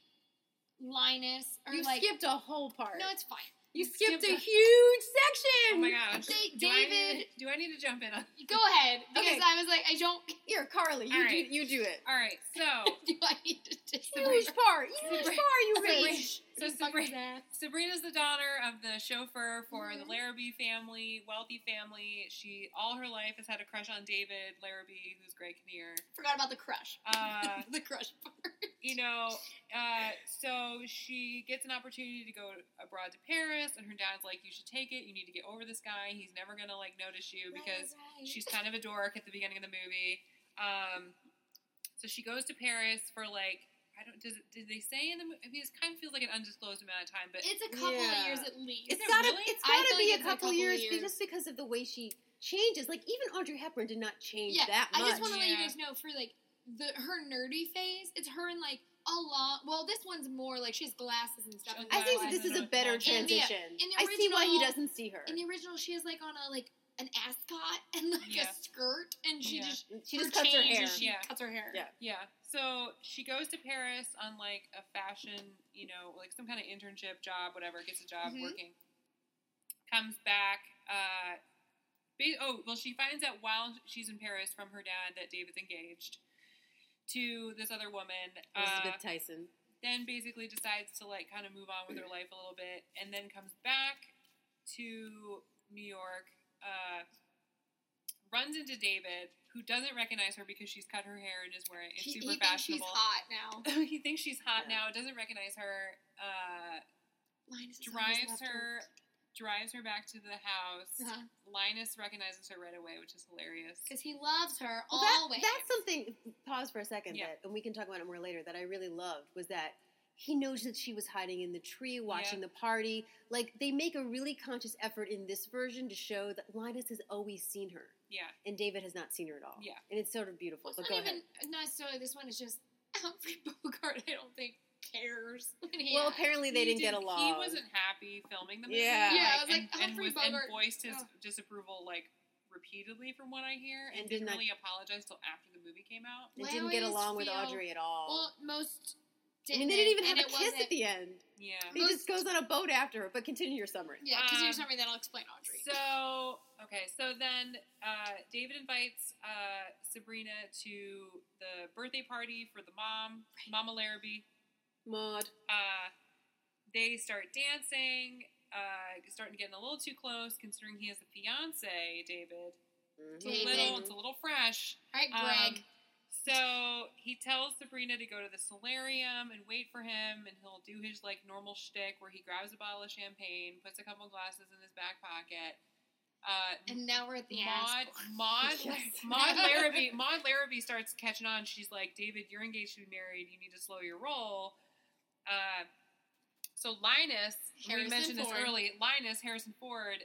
Linus or You like skipped a whole part. no, it's fine. you you skipped skipped a a- huge Oh section. my gosh. Da- do I need, David- do I need to jump in on? Go ahead because Okay. I was like I don't. Here, Carly, you All do right. you do it. All right, so Do I need to do Huge part, huge Sabri- part. You Sabri- reach. so Sabri- Sabrina's the daughter of the chauffeur for the Mhm. Larrabee family, wealthy family. She all her life has had a crush on David Larrabee, who's Greg Kinnear. Forgot about the crush. Uh, the crush part. you know, uh, so she gets an opportunity to go abroad to Paris, and her dad's like, "You should take it. You need to get over this guy. He's never gonna like notice you because Right, right. she's kind of a dork at the beginning of the movie." Um, so she goes to Paris for like I don't. Does it, did they say in the movie? I mean, it kind of feels like an undisclosed amount of time, but It's a couple Yeah. of years at least. Is It's it gotta, really? it's I gotta feel be like a it's a couple, couple years, years. just because of the way she changes. Like even Audrey Hepburn did not change yeah, that much. I just want to let you Yeah. guys know for like the her nerdy phase, it's her in like a long. Well, this one's more like she has glasses and stuff. She in has I think the that this is a In better the- transition. in the I see why he original- doesn't see her. In the original, she has like on a like an ascot and like Yeah. a skirt, and she Yeah. just She her just cuts her change hair. is She Yeah. cuts her hair. Yeah. yeah. So she goes to Paris on like a fashion, you know, like some kind of internship job, whatever. Gets a job Mhm. working. Comes back. Uh, ba- oh well, she finds out while she's in Paris from her dad that David's engaged to this other woman. Uh, Elizabeth Tyson. then basically decides to like kind of move on with her life a little bit, and then comes back to New York, uh, runs into David, who doesn't recognize her because she's cut her hair and is wearing it's She, super he thinks she's fashionable. hot now. he thinks she's hot Yeah. now, doesn't recognize her, uh, Linus has always drives left her drives her back to the house. Uh-huh. Linus recognizes her right away, which is hilarious. Because he loves her Well, that- always. that's something, pause for a second, Yeah. that, and we can talk about it more later, that I really loved, was that he knows that she was hiding in the tree watching Yeah. the party. Like, they make a really conscious effort in this version to show that Linus has always seen her, Yeah. and David has not seen her at all. Yeah. And it's sort of beautiful. Well, But it's go not even ahead. necessarily this one. It's just Humphrey Bogart, I don't think, cares. when he Well, acts. apparently they He didn't get didn't- along. He wasn't happy filming the movie. Yeah. Yeah, I was and, like, and, Humphrey was, and Bogart- voiced his oh. disapproval, like, repeatedly from what I hear, and, And didn't did not- really apologize till after the movie came out. They I didn't get always along with feel- Audrey at all. Well, most. I mean, they didn't even and have a it kiss wasn't- at the end. Yeah. He just goes on a boat after her. But continue your summary. Yeah, because Um, here's something that'll explain Audrey. So, okay, so then uh, David invites uh, Sabrina to the birthday party for the mom, Mama Larrabee. Maud. Uh, they start dancing, uh, starting to get a little too close, considering he has a fiance, David. It's a David. little, it's a little fresh. All right, Greg. Um, so he tells Sabrina to go to the solarium and wait for him, and he'll do his like normal shtick where he grabs a bottle of champagne, puts a couple glasses in his back pocket. Uh, and now we're at the Maud, ass part. Maud, Yes. Maud Larrabee, Maud Larrabee starts catching on. She's like, David, you're engaged to be married. You need to slow your roll. Uh, so Linus, we Harrison mentioned this Ford. early. Linus Harrison Ford,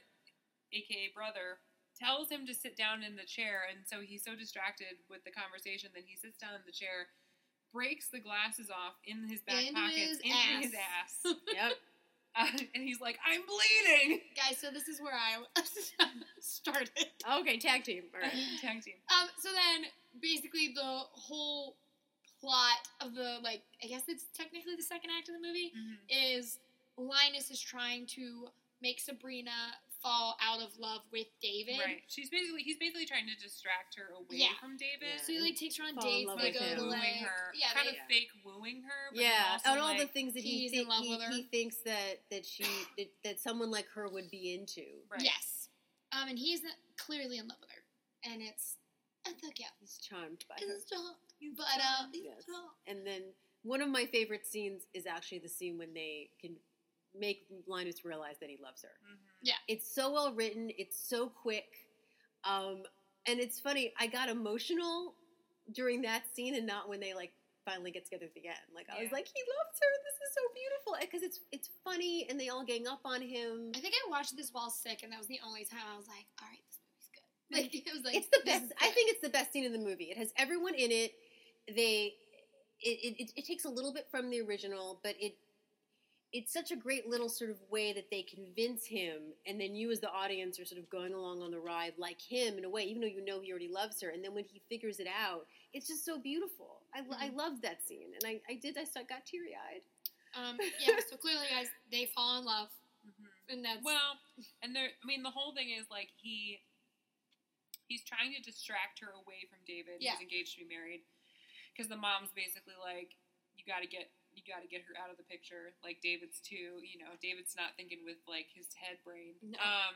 aka brother, tells him to sit down in the chair, and so he's so distracted with the conversation that he sits down in the chair, breaks the glasses off in his back Into pockets his into ass. his ass, Yep. uh, and he's like, "I'm bleeding." Guys, so this is where I started. Okay, tag team. All right. Tag team. Um, so then, basically, the whole plot of the, like, I guess it's technically the second act of the movie, Mhm. is Linus is trying to make Sabrina fall out of love with David. Right. She's basically he's basically trying to distract her away Yeah. from David. Yeah. So he, like, takes her on Fall in dates, love they with go him. to, wooing like, her, yeah, kind they, of fake wooing her. But Yeah, also, and all the like, things that he he's think, in love he, with her. he thinks that that she that, that someone like her would be into. right. yes. Um, and he's not clearly in love with her. And it's, I think, yeah, He's charmed by her. it's stop. But, uh, it's Yes. stop. And then one of my favorite scenes is actually the scene when they can make Linus realize that he loves her. Mhm. It's so well written. It's so quick. Um, and it's funny. I got emotional during that scene and not when they like finally get together at the end. Like I was Yeah. like, he loves her. This is so beautiful because it's it's funny and they all gang up on him. I think I watched this while sick, and that was the only time I was like, all right, this movie's good. Like, it was like, It's the this best. is I good. think it's the best scene in the movie. It has everyone in it. They, it, it, it, it takes a little bit from the original, but it, it's such a great little sort of way that they convince him, and then you as the audience are sort of going along on the ride like him in a way, even though you know he already loves her. And then when he figures it out, it's just so beautiful. I, I Mhm. loved that scene, and I, I did. I st- got teary eyed. Um, yeah, so clearly, guys, they fall in love, Mhm. and that's Well, and there. I mean, the whole thing is like he he's trying to distract her away from David. Yeah. Who's engaged to be married, because the mom's basically like, you got to get. You got to get her out of the picture. Like David's too, you know. David's not thinking with like his head brain. No. Um,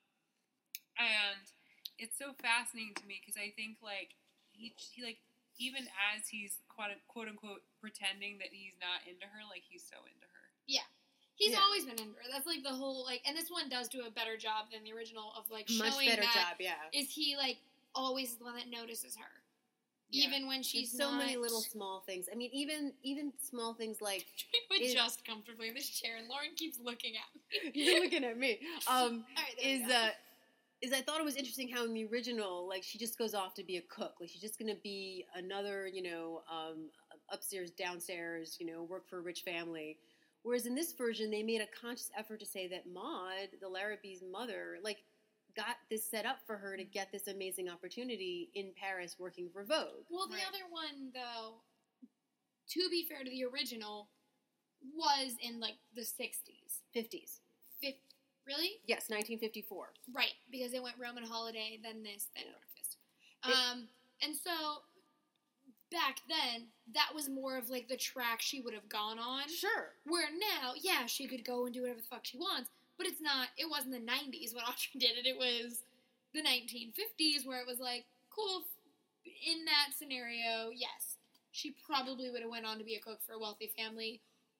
and it's so fascinating to me because I think like he, he like even as he's quote, quote unquote pretending that he's not into her, like he's so into her. he's Yeah. always been into her. That's like the whole like, and this one does do a better job than the original of like Much showing better that job, yeah. is he like always the one that notices her, Yeah. even when she's There's so not. many little small things. I mean, even even small things like She would is- just comfortably in this chair, and Lauren keeps looking at me. you're looking at me. Um, All right, there we is go. uh is I thought it was interesting how in the original, like she just goes off to be a cook, like she's just gonna be another, you know, um, upstairs, downstairs, you know, work for a rich family. Whereas in this version, they made a conscious effort to say that Maud, the Larrabee's mother, like got this set up for her to get this amazing opportunity in Paris working for Vogue. Well, the Right. other one, though, to be fair to the original, was in like the sixties. fifties. Fifth, really? Yes, nineteen fifty-four. Right, because it went Roman Holiday, then this, then Yeah. Breakfast. It- Um, and so back then, that was more of like the track she would have gone on. Sure. Where now, yeah, she could go and do whatever the fuck she wants, but it's not. It wasn't the nineties when Audrey did it. It was the nineteen fifties where it was like, cool. In that scenario, yes, she probably would have went on to be a cook for a wealthy family,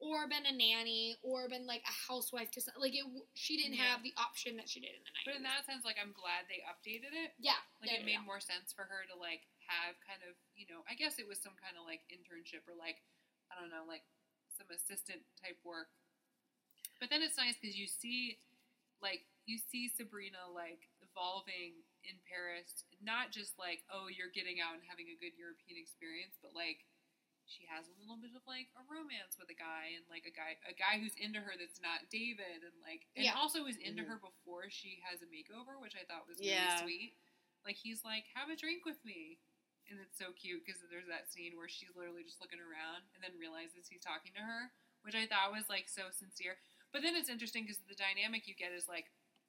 or been a nanny, or been like a housewife to some, like it. She didn't Yeah. have the option that she did in the nineties. But in that sense, like, I'm glad they updated it. yeah, Like, yeah, it yeah, made yeah. more sense for her to, like, have kind of, you know, I guess it was some kind of, like, internship or, like, I don't know, like, some assistant type work. But then it's nice because you see, like, you see Sabrina, like, evolving in Paris. Not just, like, oh, you're getting out and having a good European experience, but, like, she has a little bit of, like, a romance with a guy, and, like, a guy a guy who's into her that's not David, and, like, and Yeah. also is into Mhm. her before she has a makeover, which I thought was really Yeah. sweet. Like, he's like, have a drink with me. And it's so cute because there's that scene where she's literally just looking around and then realizes he's talking to her, which I thought was, like, so sincere. But then it's interesting because the dynamic you get is, like,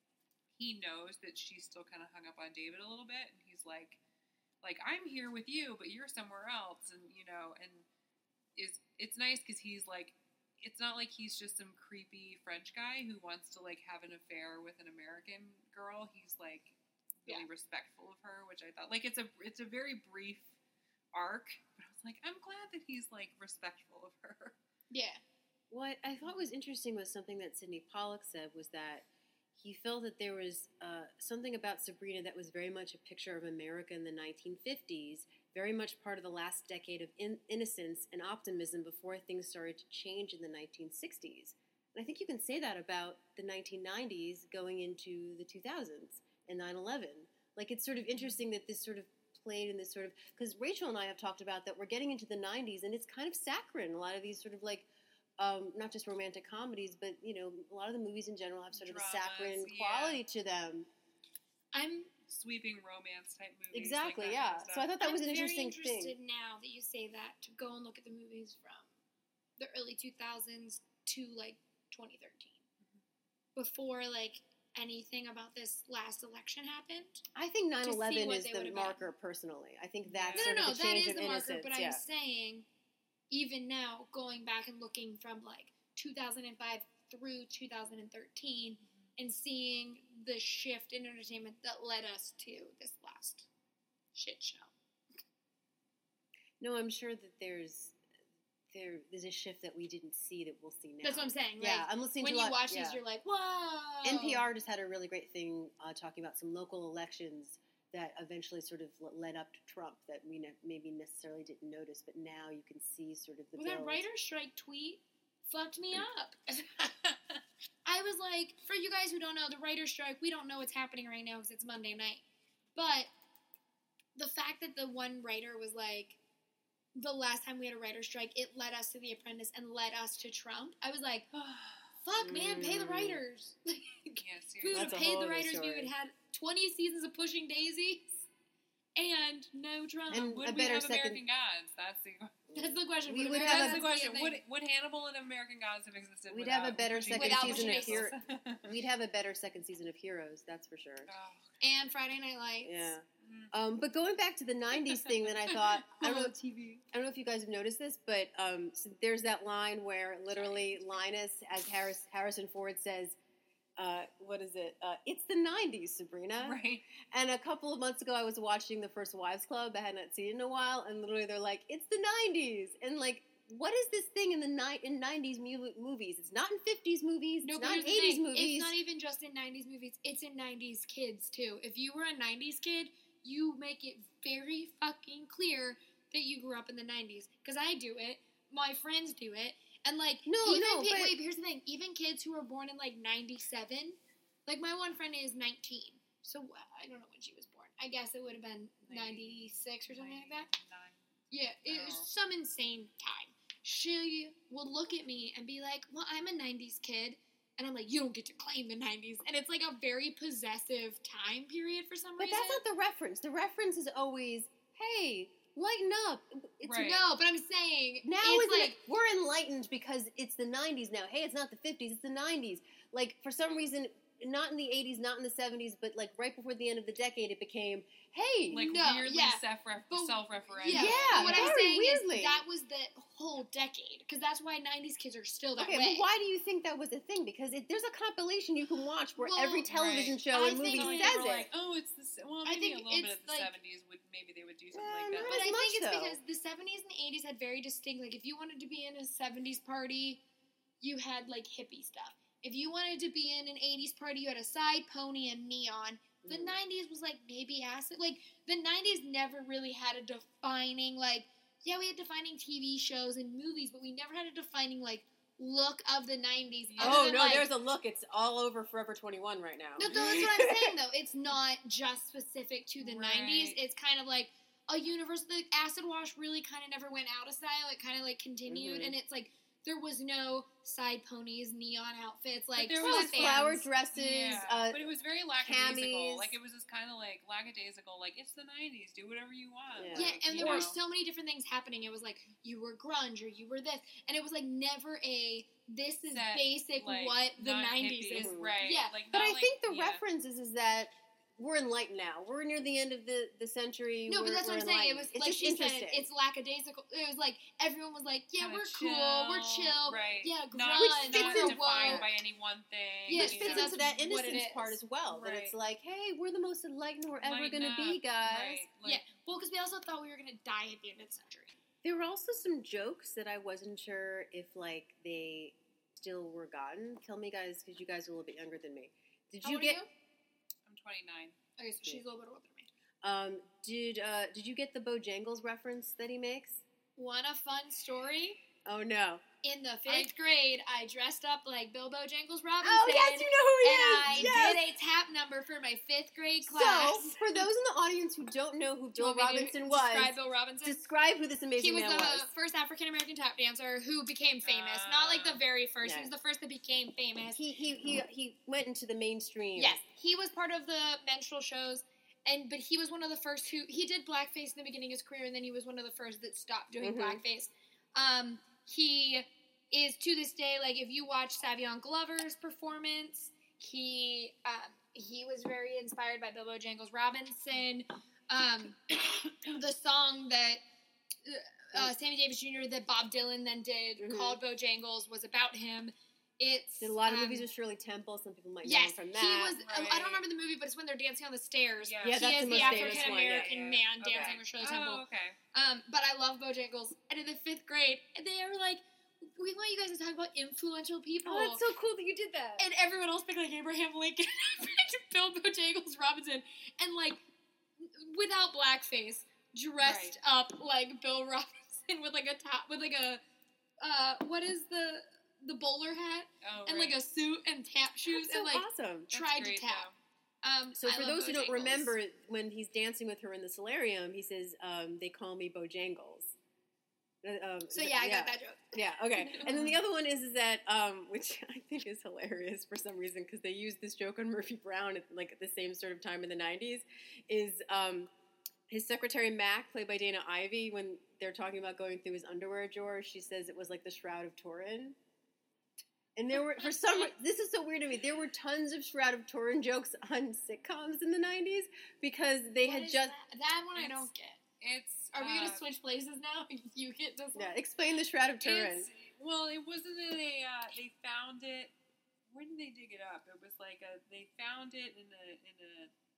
he knows that she's still kind of hung up on David a little bit, and he's like, like, I'm here with you, but you're somewhere else, and, you know, and is it's nice because he's, like, it's not like he's just some creepy French guy who wants to, like, have an affair with an American girl. He's, like, really Yeah. respectful of her, which I thought, like, it's a it's a very brief arc, but I was like, I'm glad that he's, like, respectful of her. Yeah. What I thought was interesting was something that Sidney Pollack said was that he felt that there was uh, something about Sabrina that was very much a picture of America in the nineteen fifties, very much part of the last decade of in- innocence and optimism before things started to change in the nineteen sixties. And I think you can say that about the nineteen nineties going into the two thousands and nine eleven. Like, it's sort of interesting that this sort of played in this sort of, because Rachel and I have talked about that we're getting into the nineties, and it's kind of saccharine. A lot of these sort of, like, um, not just romantic comedies, but, you know, a lot of the movies in general have sort of a Dramas, saccharine yeah. quality to them. I'm Sweeping romance type movies. Exactly, like that yeah. kind of So I thought that was I'm an very interesting interested thing. now that you say that to go and look at the movies from the early two thousands to like twenty thirteen, before like anything about this last election happened. I think nine eleven what is they the would've marker, personally. I think that's Yeah. sort No, no, no, of the that change is of the marker. innocence. But yeah. I'm saying, even now, going back and looking from like two thousand five through two thousand thirteen, and seeing the shift in entertainment that led us to this last shit show. No, I'm sure that there's there there's a shift that we didn't see that we'll see now. That's what I'm saying. Yeah, Like, I'm listening when to a you lot, watch yeah. these, you're like, whoa. N P R just had a really great thing uh, talking about some local elections that eventually sort of l- led up to Trump that we ne- maybe necessarily didn't notice, but now you can see sort of the Well, that build. writer's strike tweet fucked me up. I was like, for you guys who don't know, the writer's strike, we don't know what's happening right now because it's Monday night. But the fact that the one writer was like, the last time we had a writer's strike, it led us to The Apprentice and led us to Trump. I was like, fuck, man, pay the Mm. writers. Yeah, If we seriously. would have That's a paid whole the other writers, we story. would have had twenty seasons of Pushing Daisies and no Trump. And Would a we better have second- American Gods? That's the That's the question. We Would would American have that's a- the Gods be question. thing? Would, would Hannibal and American Gods have existed? We'd without have a better Pushing second Without season of Pushing Hero- Daisies? We'd have a better second season of Heroes, that's for sure. Oh, And Friday Night Lights. Yeah. mm. Um, but going back to the nineties thing, that I thought I don't know. T V. I don't know if you guys have noticed this, but um, so there's that line where literally Linus, as Harris, Harrison Ford says, uh, what is it? Uh, it's the nineties, Sabrina. Right. And a couple of months ago, I was watching The First Wives Club. I had not seen it in a while, and literally they're like, it's the nineties. And like, what is this thing in the ni- in nineties mu- movies? It's not in fifties movies. No, it's but not in here's the eighties thing. movies. It's not even just in nineties movies. It's in nineties kids, too. If you were a nineties kid, you make it very fucking clear that you grew up in the nineties. Because I do it. My friends do it. And, like, No, even no, pe- but- wait, here's the thing. Even kids who were born in, like, ninety-seven, like, my one friend is nineteen. So, uh, I don't know when she was born. I guess it would have been ninety-six or something like that. Yeah, it was Oh. some insane time. She will look at me and be like, well, I'm a nineties kid. And I'm like, you don't get to claim the nineties. And it's like a very possessive time period for some But reason. that's not the reference. The reference is always, hey, lighten up. It's Right. No, but I'm saying, Now it's isn't like, it, we're enlightened because it's the nineties now. Hey, it's not the fifties, it's the nineties. Like, for some reason, not in the eighties, not in the seventies, but like right before the end of the decade, it became, hey, Like No, weirdly yeah. self-ref- But- self-referential. yeah. Yeah, but what I'm very saying weirdly. is that was the whole decade. Because that's why nineties kids are still that okay, way. but why do you think that was a thing? Because it, there's a compilation you can watch where Well, every television right. show I and think movie So like, says they were it. like, oh, it's the se- well, I maybe think a little bit it's of the like- seventies would maybe they would do something Yeah, like that. not But as I much, think it's though. because the seventies and the eighties had very distinct, like, if you wanted to be in a seventies party, you had, like, hippie stuff. If you wanted to be in an eighties party, you had a side pony and neon. The Mm. nineties was, like, maybe acid. Like, the nineties never really had a defining, like, yeah, we had defining T V shows and movies, but we never had a defining, like, look of the nineties. Yeah. other Oh, than, no, like, there's a look. It's all over Forever twenty-one right now. No, that's what I'm saying, though. It's not just specific to the Right. nineties. It's kind of like a universe. The acid wash really kind of never went out of style. It kind of, like, continued, Mhm. and it's, like, there was no side ponies, neon outfits, like, there There was was flower sweatbands. dresses. Yeah, Uh, but it was very lackadaisical. camis. Like, it was just kind of like lackadaisical. Like, it's the nineties. Do whatever you want. Yeah. Yeah, Like, and you there were know. so many different things happening. It was like, you were grunge, or you were this. And it was, like, never a, this is Set, basic like, what the not nineties hippies, is. right? Yeah, Like, but not I like- think the yeah. reference is, is that we're enlightened now. We're near the end of the, the century. No, but We're- that's what we're I'm saying. It enlightened. was, it's like just she said, interesting. it's lackadaisical. It was like, everyone was like, yeah, Kinda we're cool, we're chill. Right. Yeah, Not, grunge, fits not in- we're defined woke. by any one thing. Yeah, Which you fits know. into that That's what it innocence is. part as well. That Right. it's like, hey, we're the most enlightened we're ever Lighten going to be, up, guys. Right. Like, Yeah, well, because we also thought we were going to die at the end of the century. There were also some jokes that I wasn't sure if, like, they still were gotten. Tell me, guys, because you guys are a little bit younger than me. Did How you old are get... I'm twenty-nine. Okay, so she's a little bit older than me. Um, did uh, did you get the Bojangles reference that he makes? Want a fun story? Oh, no. In the fifth grade, I dressed up like Bilbo Jangles Robinson. Oh, yes, you know who he and I is! Yes! did a tap number for my fifth grade So, class. for those in the audience who don't know who Do you Bill want me to Robinson was, Describe Bill Robinson. describe who this amazing He was man the was. first African American tap dancer who became famous. Not like the very first. Yeah. He was the first that became famous. He, he, he, he went into the mainstream. Yes, he was part of the minstrel shows, and but he was one of the first who he did blackface in the beginning of his career, and then he was one of the first that stopped doing Mhm. blackface. Um, he is to this day, like if you watch Savion Glover's performance, he um, he was very inspired by Bilbo Jangles Robinson. Um, the song that uh, Sammy Davis Junior that Bob Dylan then did Mhm. called Bojangles was about him. It's Did a lot of um, movies with Shirley Temple. Some people might know Yes, him from he that. was. I- I Right. don't remember the movie, but it's when they're dancing on the stairs. Yeah. Yeah, he that's is the the most famous African one, yeah, American yeah. man Okay. dancing with Shirley Temple. Oh, okay. Um, but I love Bojangles. And in the fifth grade, they were like, "We want you guys to talk about influential people." Oh, that's so cool that you did that. And everyone else picked like Abraham Lincoln, picked Bill Bojangles Robinson, and like without blackface, dressed up like Bill Robinson with like a top, with like a uh, what is the the bowler hat Oh, and right. like a suit and tap shoes That's so and like awesome. That's tried great, to tap. Um, So I for love those who don't Bojangles. remember, when he's dancing with her in the solarium, he says, um, "They call me Bojangles." Uh, Um, So yeah, I got that joke. Yeah, okay. And then the other one is, is that, um, which I think is hilarious for some reason, because they used this joke on Murphy Brown at, like, at the same sort of time in the nineties, is um, his secretary Mac, played by Dana Ivey, when they're talking about going through his underwear drawer, she says it was like the Shroud of Turin. And there were, for some, this is so weird to me, there were tons of Shroud of Turin jokes on sitcoms in the nineties, because they What had is just, that? That one I It's- don't get. It's. Are we uh, gonna switch places now? You get this one. yeah, explain the Shroud of Turin. It's, well, it wasn't that they uh, they found it. Where did they dig it up? It was like a they found it in a in a.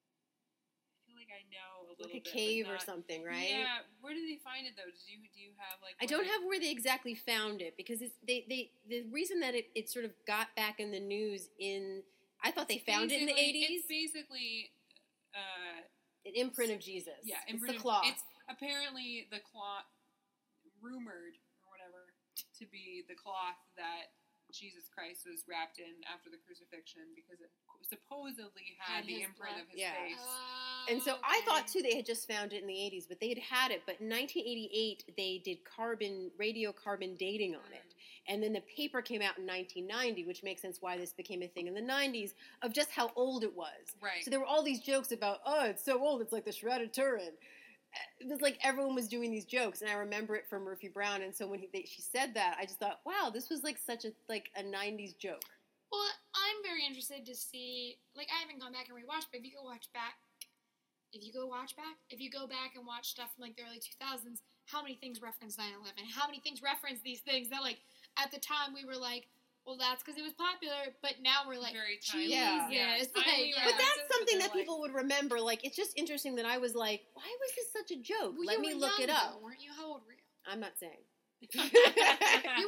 I feel like I know a little Like a bit, but cave or not- something, right? Yeah. Where did they find it though? Did you do you have like? I where don't they- have where they exactly found it because it's, they, they the reason that it, it sort of got back in the news in I thought they found it in the Basically- eighties. It's basically. Uh, An imprint of Jesus. Yeah, it's imprint the of- cloth. It's apparently the cloth, rumored or whatever, to be the cloth that Jesus Christ was wrapped in after the crucifixion because it supposedly had, Had the his imprint blood. of his Yeah. face. Oh, And so I okay. thought too they had just found it in the eighties, but they had had it. But in nineteen eighty-eight, they did carbon radiocarbon dating on it, and then the paper came out in nineteen ninety, which makes sense why this became a thing in the nineties of just how old it was. Right. So there were all these jokes about, oh, it's so old, it's like the Shroud of Turin. It was like everyone was doing these jokes, and I remember it from Murphy Brown. And so when he, they, she said that, I just thought, wow, this was like such a like a nineties joke. Well, I'm very interested to see. Like, I haven't gone back and rewatched, but if you go watch back, if you go watch back, if you go back and watch stuff from like the early two thousands, how many things reference nine eleven? How many things reference these things that, like, at the time we were like, well, that's because it was popular, but now we're like, Very Jesus, timely. Yeah. like, Timely yeah. But references, that's something they're that people would remember. Like, it's just interesting that I was like, why was this such a joke? Well, Let you me were look young, it up. though, weren't you? How old were you? I'm not saying. You weren't.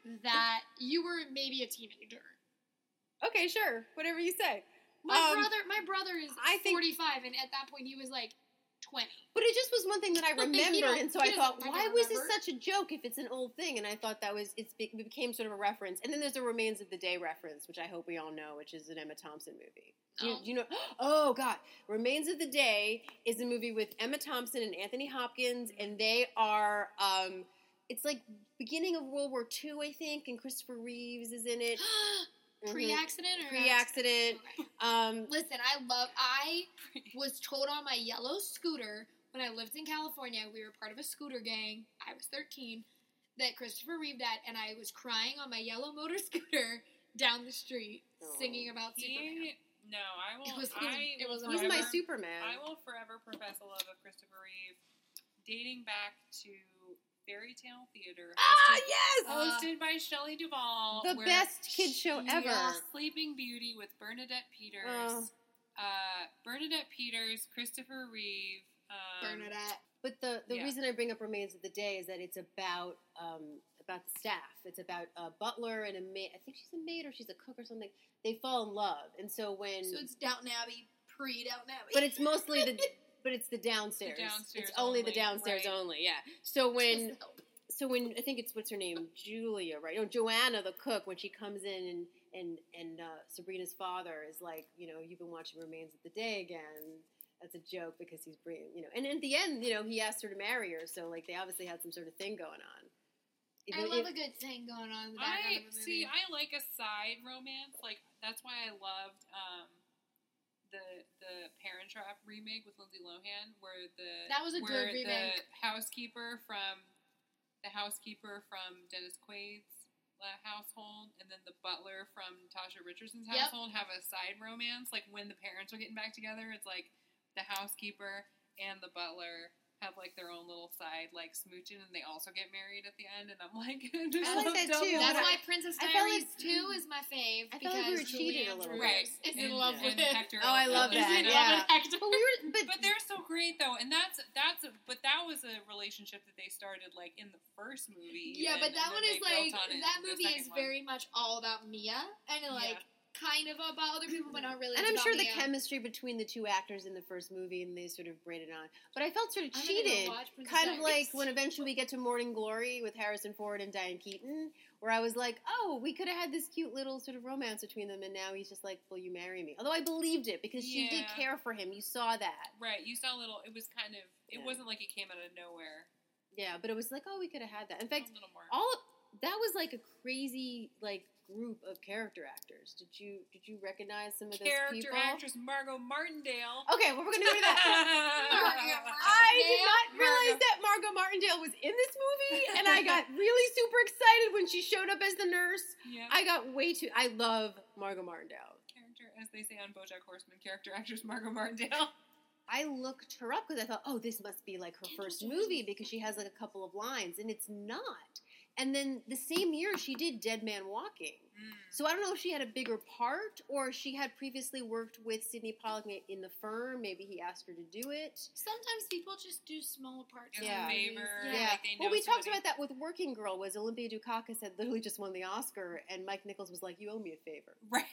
that you were maybe a teenager. Okay, sure. Whatever you say. My Um, brother, my brother is I think- forty-five, and at that point he was like twenty. But it just was one thing that I He remembered, don't- and so he I doesn't thought, fucking why was this remember. such a joke if it's an old thing? And I thought that was it's, it became sort of a reference. And then there's a Remains of the Day reference, which I hope we all know, which is an Emma Thompson movie. Do you, Oh. do you know? Oh God, Remains of the Day is a movie with Emma Thompson and Anthony Hopkins, and they are. Um, it's like beginning of World War Two, I think, and Christopher Reeves is in it. Mhm. Pre-accident or Pre-accident. Okay. Um, Listen, I love. I was told on my yellow scooter when I lived in California. We were part of a scooter gang. I was thirteen. That Christopher Reeve died, and I was crying on my yellow motor scooter down the street, Oh. singing about Superman. He, no, I will. It was- I it will was he's forever, my Superman. I will forever profess a love of Christopher Reeve, dating back to Fairy Tale Theater. Ah, hosted- yes! Hosted by Shelley Duvall. The where best kid show she- ever. Sleeping Beauty with Bernadette Peters. Oh. Uh, Bernadette Peters, Christopher Reeve. Um, Bernadette. But the, the Yeah. reason I bring up Remains of the Day is that it's about um, about the staff. It's about a butler and a maid. I think she's a maid or she's a cook or something. They fall in love, and so when So it's Downton Abbey, pre-Downton Abbey. but it's mostly the but it's the downstairs. downstairs it's only, the only, downstairs right. only. Yeah. So when so when I think it's what's her name, Julia, right? No, Joanna, the cook, when she comes in and and and uh, Sabrina's father is like, you know, you've been watching Remains of the Day again. That's a joke because he's bringing, you know, and in the end, you know, he asked her to marry her, so like they obviously had some sort of thing going on. I Even love if- a good thing going on in the background I of a movie. see. I like a side romance. Like that's why I loved um, the the Parent Trap remake with Lindsay Lohan, where the That was a where good remake. The housekeeper from the housekeeper from Dennis Quaid's uh, household, and then the butler from Natasha Richardson's Yep. household have a side romance. Like when the parents are getting back together, it's like the housekeeper and the butler have like their own little side like smooching, and they also get married at the end. And I'm like, I like that too. That's But why Princess I felt Diaries like- two is my fave. I felt like we were because cheated a Julie little Andrews bit. is in And- love and with Hector Oh, I love is that, in in it. love yeah. with Hector. But we were, but, But they're so great though, and that's that's a, but that was a relationship that they started like in the first movie. Yeah, even, but that and one then is they like built on it that in the movie is second one. very much all about Mia and like kind of about other people, but not really. and It's I'm about sure the Mia. chemistry between the two actors in the first movie, and they sort of braided on. But I felt sort of I'm gonna go cheated, watch Princess kind of Diaries. like when eventually we get to Morning Glory with Harrison Ford and Diane Keaton, where I was like, oh, we could have had this cute little sort of romance between them, and now he's just like, will you marry me? Although I believed it because she did Yeah. care for him. You saw that. Right, you saw a little. It was kind of. It Yeah. wasn't like it came out of nowhere. Yeah, but it was like, oh, we could have had that. In fact, a little more. all that was like a crazy like group of character actors. Did you did you recognize some of those Character people? actress Margot Martindale. Okay, well we're gonna go to that. I did not realize that Margot Martindale was in this movie, and I got really super excited when she showed up as the nurse. Yeah. I got way too. I love Margot Martindale. Character, as they say on BoJack Horseman, character actress Margot Martindale. I looked her up because I thought, oh, this must be like her first movie because she has like a couple of lines, and it's not. And then the same year, she did Dead Man Walking. Mm. So I don't know if she had a bigger part or she had previously worked with Sidney Pollack in The Firm. Maybe he asked her to do it. Sometimes people just do small parts. As in Yeah. a movies. favor. Yeah. Yeah. Like they Well, know we talked somebody. about that with Working Girl. Was Olympia Dukakis had literally just won the Oscar, and Mike Nichols was like, "You owe me a favor." Right.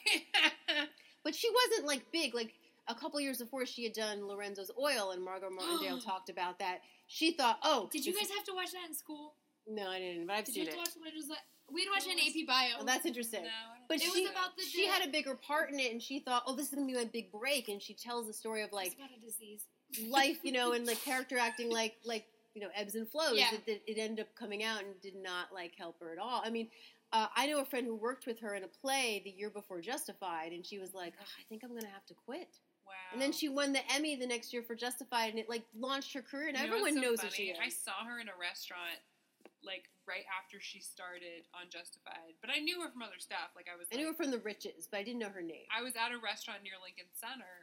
But she wasn't like big. Like a couple years before, she had done Lorenzo's Oil, and Margot Martindale talked about that. She thought, "Oh, Did you this- guys have to watch that in school? No, I didn't. But I've Did you seen have it. to watch what it was like? We'd watch it in A P Bio. Well, that's interesting. No, I don't But It think she was about the she day- had a bigger part in it, and she thought, "Oh, this is gonna be my big break." And she tells the story of like It's about a disease. life, you know, and like character acting, like like you know, ebbs and flows. Yeah. It, it, it ended up coming out and did not like help her at all. I mean, uh, I know a friend who worked with her in a play the year before Justified, and she was like, oh, "I think I'm going to have to quit." Wow. And then she won the Emmy the next year for Justified, and it like launched her career, and You know everyone what's so knows funny? who she is. I saw her in a restaurant, like right after she started on Justified, but I knew her from other stuff. Like I was, I knew her like, from The Riches, but I didn't know her name. I was at a restaurant near Lincoln Center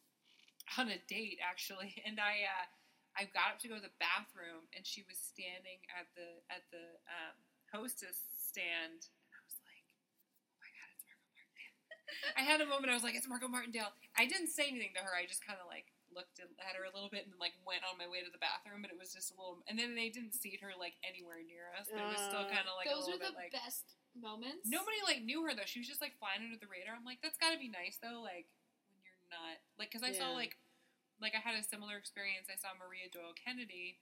on a date actually, and I uh, I got up to go to the bathroom, and she was standing at the at the um, hostess stand, and I was like, oh my god, it's Margot Martindale. I had a moment. I was like, it's Margot Martindale. I didn't say anything to her. I just kind of like looked at her a little bit and then, like, went on my way to the bathroom, but it was just a little, and then they didn't seat her, like, anywhere near us, but it was still kind of, like, Those a are little the bit, like, best moments. nobody, like, knew her, though. She was just, like, flying under the radar. I'm like, that's gotta be nice, though, like, when you're not, like, because I Yeah. saw, like, like, I had a similar experience. I saw Maria Doyle Kennedy,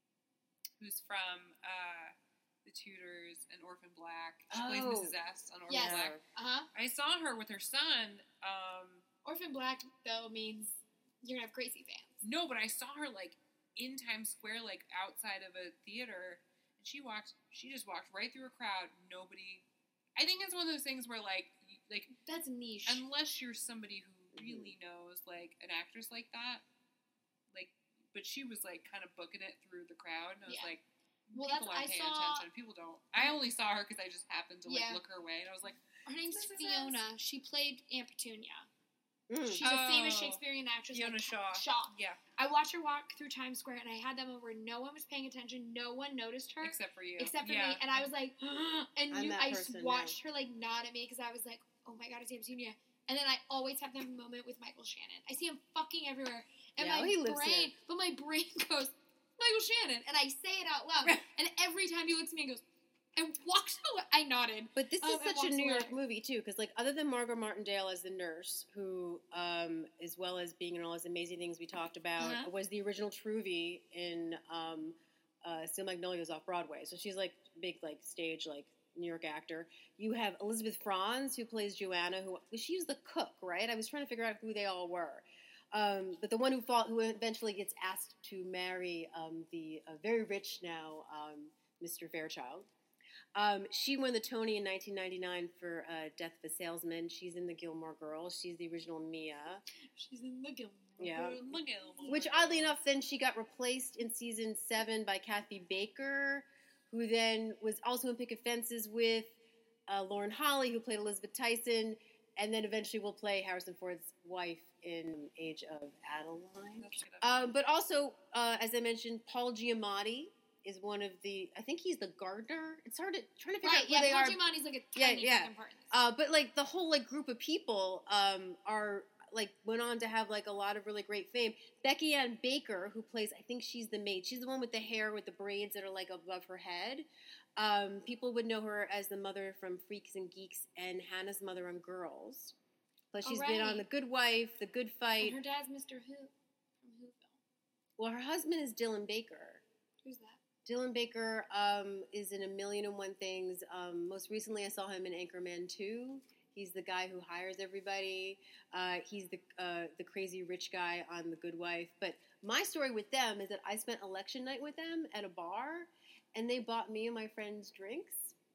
who's from, uh, The Tudors and Orphan Black. She plays Oh. Missus S on Orphan Yes. Black. Uh-huh. I saw her with her son, um... Orphan Black, though, means you're gonna have crazy fans. No, but I saw her, like, in Times Square, like, outside of a theater, and she walked, she just walked right through a crowd. Nobody, I think it's one of those things where, like, you- like, That's niche. unless you're somebody who really knows, like, an actress like that, like, but she was, like, kind of booking it through the crowd, and I was Yeah. like, Well, people that's- aren't I paying saw- attention. People don't. I only saw her because I just happened to, like, Yeah. look her way, and I was like, Her name's Missus S. Fiona. She played Aunt Petunia. Mm. She's a famous Oh. Shakespearean actress. Fiona like, Shaw. Shaw. Yeah, I watched her walk through Times Square, and I had that moment where no one was paying attention. No one noticed her. except for you. Except for yeah. me, and I was like, and I'm you, that I person watched her like nod at me because I was like, oh my god, it's Aunt Petunia. And then I always have that moment with Michael Shannon. I see him fucking everywhere, and Yeah, my he lives brain, here. but my brain goes, Michael Shannon, and I say it out loud, and every time he looks at me and goes, and walks away. I nodded. But this Um, is it such a walks New York away. movie too, because like other than Margot Martindale as the nurse, who, um, as well as being in all those amazing things we talked about, Uh-huh. was the original Truvy in um, uh, Steel Magnolias off Broadway. So she's like big like stage like New York actor. You have Elizabeth Franz who plays Joanna, who she was the cook, right? I was trying to figure out who they all were. Um, but the one who fought, who eventually gets asked to marry um, the uh, very rich now um, Mister Fairchild. Um, she won the Tony in nineteen ninety-nine for uh, Death of a Salesman. She's in the Gilmore Girls. She's the original Mia. She's in the Gilmore. Yeah. Girls. Look at him. Which, oddly enough, then she got replaced in season seven by Kathy Baker, who then was also in Picket Fences with uh, Lauren Holly, who played Elizabeth Tyson, and then eventually will play Harrison Ford's wife in Age of Adeline. Let's get up. Um, but also, uh, as I mentioned, Paul Giamatti is one of the. I think he's the gardener. It's hard to trying to figure Right, out who yeah, they Paul are. Giamatti's like a Yeah, tiny yeah. fucking part in this. Uh, but like the whole like group of people um, are like went on to have like a lot of really great fame. Becky Ann Baker, who plays, I think she's the maid. She's the one with the hair with the braids that are like above her head. Um, people would know her as the mother from Freaks and Geeks and Hannah's mother on Girls. Plus, she's been on Alright. The Good Wife, The Good Fight. And her dad's Mister Who from Whoville. Well, her husband is Dylan Baker. Who's that? Dylan Baker um, is in a million and one things. Um, most recently, I saw him in Anchorman two. He's the guy who hires everybody. Uh, he's the uh, the crazy rich guy on The Good Wife. But my story with them is that I spent election night with them at a bar, and they bought me and my friends drinks.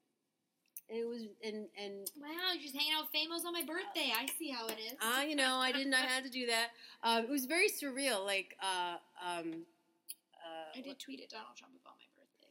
And it was and and Wow, you're just hanging out with Famos on my birthday. I see how it is. uh, you know, I didn't. I had to do that. Um, it was very surreal. Like uh, um, uh, I did tweet at Donald Trump about my birthday.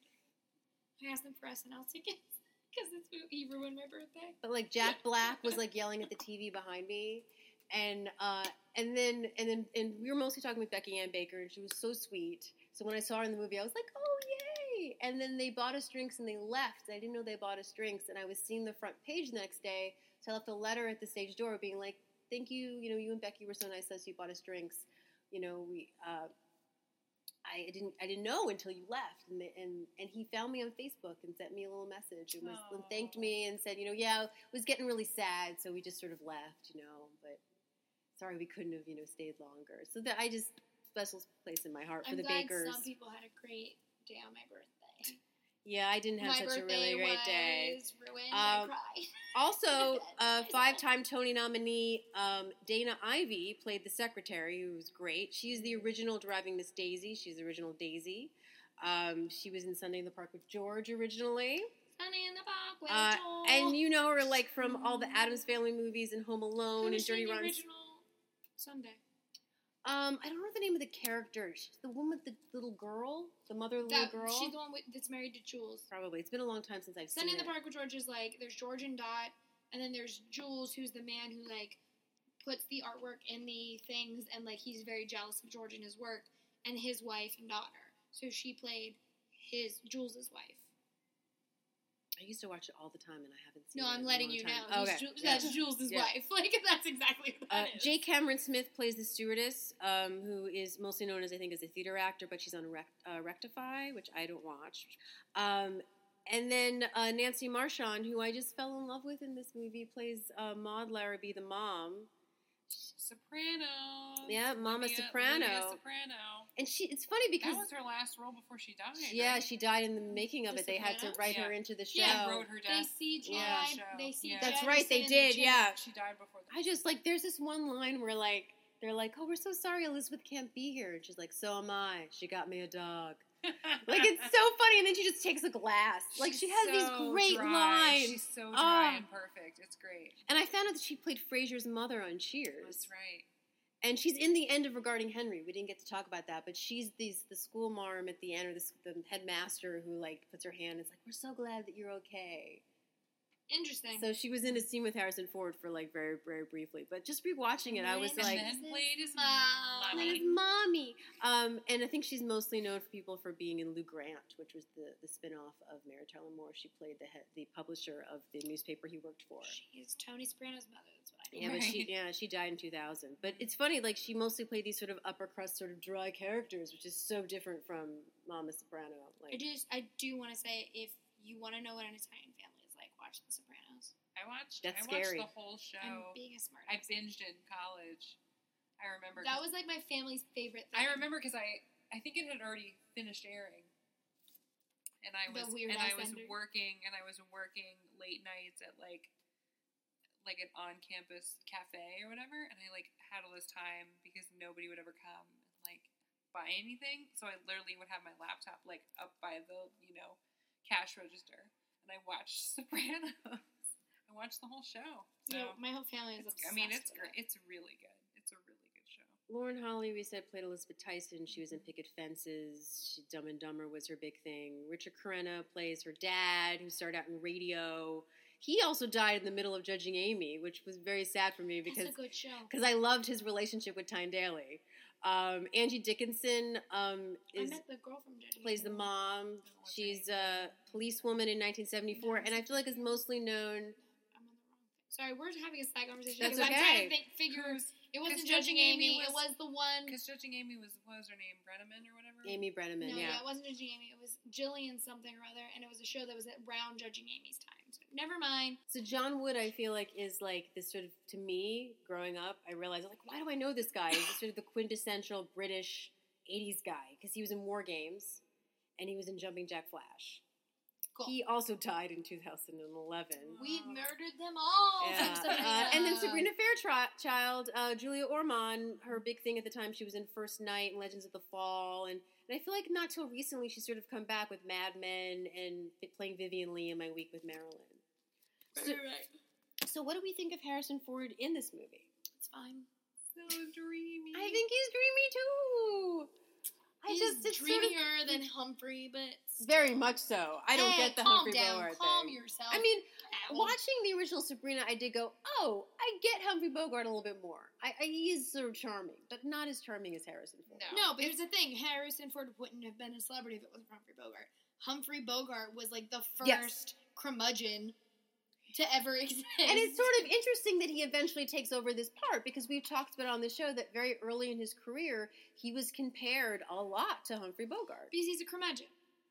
I asked him for S N L tickets because he ruined my birthday. But like Jack Black was like yelling at the T V behind me, and uh, and then and then and we were mostly talking with Becky Ann Baker, and she was so sweet. So when I saw her in the movie, I was like, oh yay! And then they bought us drinks and they left. I didn't know they bought us drinks, and I was seeing the front page the next day, so I left a letter at the stage door being like, thank you, you know, you and Becky were so nice to us. You bought us drinks. You know, we. Uh, I didn't. I didn't know until you left, and the, and and he found me on Facebook and sent me a little message and, was, and thanked me and said, you know, yeah, it was getting really sad, so we just sort of left, you know. But sorry, we couldn't have, you know, stayed longer. So that I just special place in my heart for I'm the glad Bakers. some people had a great day on my birthday. Yeah, I didn't have my such a birthday really great was day. ruined. Um, I cried. Also, uh, Myself. five-time Tony nominee um, Dana Ivey played the secretary, who was great. She's the original Driving Miss Daisy. She's the original Daisy. Um, she was in Sunday in the Park with George originally. Sunny in the Park with Uh, Joel. and you know her like from all the Addams Family movies and Home Who Alone and was she Dirty in the Rotten. original Sunday? Um, I don't know the name of the character. She's the one with the little girl, the mother of the That, little girl. she's the one with, that's married to Jules. Probably. It's been a long time since I've Sunny seen in the it. Park with George is like, there's George and Dot, and then there's Jules, who's the man who, like, puts the artwork in the things, and, like, he's very jealous of George and his work, and his wife and daughter. So she played his, Jules' wife. I used to watch it all the time, and I haven't seen No, it I'm in a letting long you time. know. Okay. He's Ju- yeah. That's Jules' Yeah. wife. Like, that's exactly what Uh, that is. J. Cameron Smith plays the stewardess, um, who is mostly known as, I think, as a theater actor, but she's on Rect- uh, Rectify, which I don't watch. Um, and then uh, Nancy Marchand, who I just fell in love with in this movie, plays uh, Maud Larrabee, the mom. Soprano. Yeah, Mama Olivia- Soprano. Olivia Soprano. And she, it's funny because, That was her last role before she died. yeah, right? she died in the making of The it. They had to Sopranos? write her Yeah. into the show. Yeah, They wrote her They death. see Jed. Yeah. Show. They see Yeah. Jed That's right, they sit in the did, chair. yeah. She died before the I just, like, there's this one line where, like, they're like, oh, we're so sorry Elizabeth can't be here. And she's like, so am I. She got me a dog. Like, it's so funny. And then she just takes a glass. Like, she She's has these so great dry. lines. She's so dry Ah. and perfect. It's great. And I found out that she played Frasier's mother on Cheers. That's right. And she's in the end of Regarding Henry. We didn't get to talk about that, but she's these the school marm at the end, or the, the headmaster who like puts her hand. And is like, we're so glad that you're okay. Interesting. So she was in a scene with Harrison Ford for like very very briefly, but just rewatching it, I was And like, then played his Mom. mommy. "Like, mommy. Um, and I think she's mostly known for people for being in Lou Grant, which was the, the spin-off of Mary Tyler Moore. She played the head, the publisher of the newspaper he worked for. She's Tony Soprano's mother. That's what I know. Yeah, but she Right. yeah she died in two thousand. But it's funny, like she mostly played these sort of upper crust, sort of dry characters, which is so different from Mama Soprano. I Like, just, I do want to say, if you want to know what an Italian family is like, watch The Sopranos. I watched. That's I watched scary. the whole show. I'm being a smart. I binged it in college. I remember. That 'cause- was like my family's favorite thing. I remember because I I think it had already finished airing, and I The was Weird and Al I was Sender. working and I was working late nights at like like an on campus cafe or whatever, and I like had all this time because nobody would ever come and like buy anything, so I literally would have my laptop like up by the you know cash register, and I watched Sopranos. I watched the whole show. So Yeah, my whole family is it's, obsessed I mean, it's with great. it. It's really good. It's a really good show. Lauren Holly, we said, played Elizabeth Tyson. She was in Picket Fences. She, Dumb and Dumber was her big thing. Richard Crenna plays her dad, who started out in radio. He also died in the middle of Judging Amy, which was very sad for me because That's a good show. because I loved his relationship with Tyne Daly. Um, Angie Dickinson um, I is met the girl from Judging plays the Amy. mom. what's She's her name? a policewoman in nineteen seventy-four, and I feel like is mostly known. I'm on the wrong thing. Sorry, we're having a side conversation. That's because I'm trying okay. to think, figure. It wasn't 'cause Judging Judging Amy Amy. It was- was the one. Because Judging Amy was what was her name, Brenneman or whatever. Amy Brenneman, No, yeah. yeah, it wasn't Judging Amy. It was Jillian something or other, and it was a show that was around Judging Amy's time. So never mind. So John Wood, I feel like, is like this sort of, to me, growing up, I realized, like, why do I know this guy? He's sort of the quintessential British eighties guy, because he was in War Games, and he was in Jumping Jack Flash. Cool. He also died in two thousand eleven. We've murdered them all. Yeah. from Sabrina. Uh, and then Sabrina Fairchild, uh, Julia Ormond, her big thing at the time, she was in First Night and Legends of the Fall, and, and I feel like not till recently she's sort of come back with Mad Men and playing Vivian Lee in My Week with Marilyn. So, Right, right. so what do we think of Harrison Ford in this movie? It's fine. So dreamy. I think he's dreamy too. I He's just it's sort of- dreamier than Humphrey, but very much so. I don't Hey, get the calm Humphrey down, Bogart calm thing. yourself. I mean, Owl. watching the original Sabrina, I did go, oh, I get Humphrey Bogart a little bit more. I, I he is sort of charming, but not as charming as Harrison Ford. No. No, but here's the thing: Harrison Ford wouldn't have been a celebrity if it wasn't for Humphrey Bogart. Humphrey Bogart was like the first Yes. curmudgeon to ever exist. And it's sort of interesting that he eventually takes over this part because we've talked about on the show that very early in his career he was compared a lot to Humphrey Bogart. because he's a curmudgeon.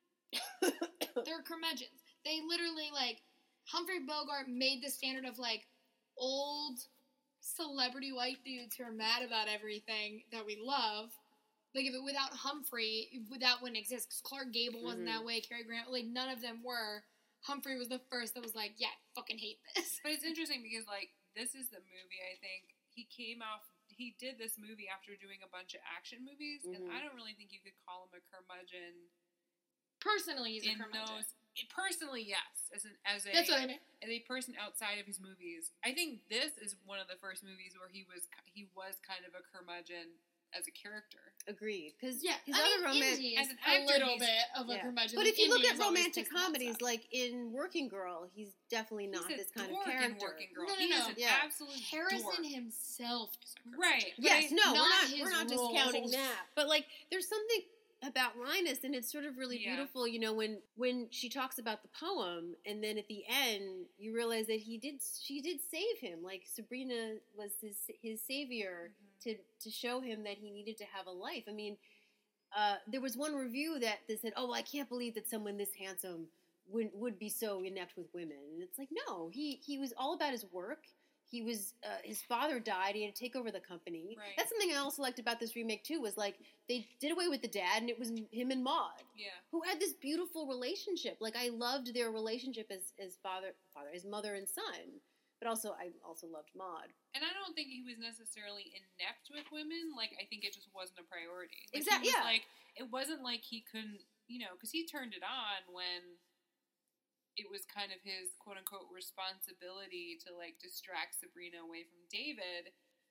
They're curmudgeons. They literally like Humphrey Bogart made the standard of like old celebrity white dudes who are mad about everything that we love. Like if it without Humphrey, that wouldn't exist. Because Clark Gable wasn't Mhm. that way. Cary Grant, like none of them were. Humphrey was the first that was like, yeah, I fucking hate this. But it's interesting because like this is the movie. I think he came off. He did this movie after doing a bunch of action movies, Mhm. and I don't really think you could call him a curmudgeon. Personally, he's a in curmudgeon. those, personally, yes, as an as a That's what I meant. as a person outside of his movies, I think this is one of the first movies where he was he was kind of a curmudgeon as a character. Agreed. Because Yeah, his I other mean, romantic. Indy as is an a actor, little he's- bit of a Yeah. curmudgeon. But Like, if you look Indy at is always romantic pissed about comedies, stuff. like in Working Girl, he's definitely not He's a this kind of dork in character. Working Girl. No, no, he no. is an Yeah. absolute Harrison dork. himself is a curmudgeon. Right. But Yes, I- no, we're not not. his We're not discounting roles. that. But like, there's something about Linus, and it's sort of really Yeah. beautiful, you know, when when she talks about the poem, and then at the end you realize that he did, she did save him. Like Sabrina was his his savior Mhm. to to show him that he needed to have a life. I mean, uh, there was one review that, that said, "Oh, well, I can't believe that someone this handsome would would be so inept with women." And it's like, no, he he was all about his work. He was, uh, his father died. He had to take over the company. Right. That's something I also liked about this remake too. Was like they did away with the dad, and it was him and Maude, Yeah. who had this beautiful relationship. Like I loved their relationship as as father, father, as mother and son. But also, I also loved Maude. And I don't think he was necessarily inept with women. Like, I think it just wasn't a priority. Like, Exact- he was yeah. Like, it wasn't like he couldn't, you know, because he turned it on when it was kind of his quote-unquote responsibility to, like, distract Sabrina away from David.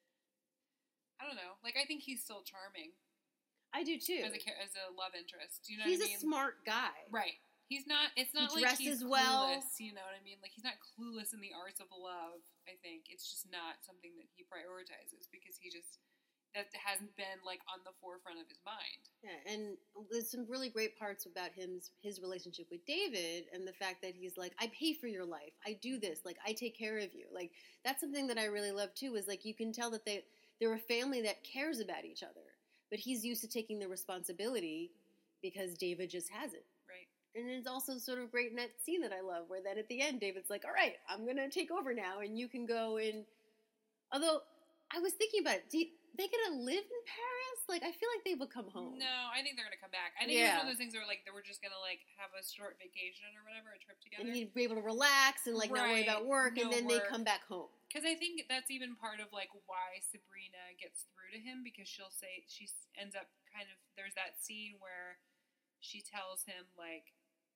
I don't know. Like, I think he's still charming I do too. as a cha- as a love interest. You know He's what I mean? a smart guy. Right. He's not, it's not He like he's dresses well. clueless, you know what I mean? Like, he's not clueless in the arts of love, I think. It's just not something that he prioritizes because he just, that hasn't been, like, on the forefront of his mind. Yeah, and there's some really great parts about him's his relationship with David, and the fact that he's like, I pay for your life, I do this, like I take care of you. Like that's something that I really love too. Is like you can tell that they they're a family that cares about each other, but he's used to taking the responsibility because David just hasn't. Right. And it's also sort of great in that scene that I love, where then at the end David's like, all right, I'm gonna take over now, and you can go and. Although I was thinking about it, do you, they gonna live in Paris? Like, I feel like they would come home. No, I think they're going to come back. I think Yeah. it was one of those things where, like, they were just going to, like, have a short vacation or whatever, a trip together. And he'd be able to relax and like not worry Right. about work, and No then they work. come back home. Because I think that's even part of, like, why Sabrina gets through to him, because she'll say, she ends up kind of, there's that scene where she tells him, like,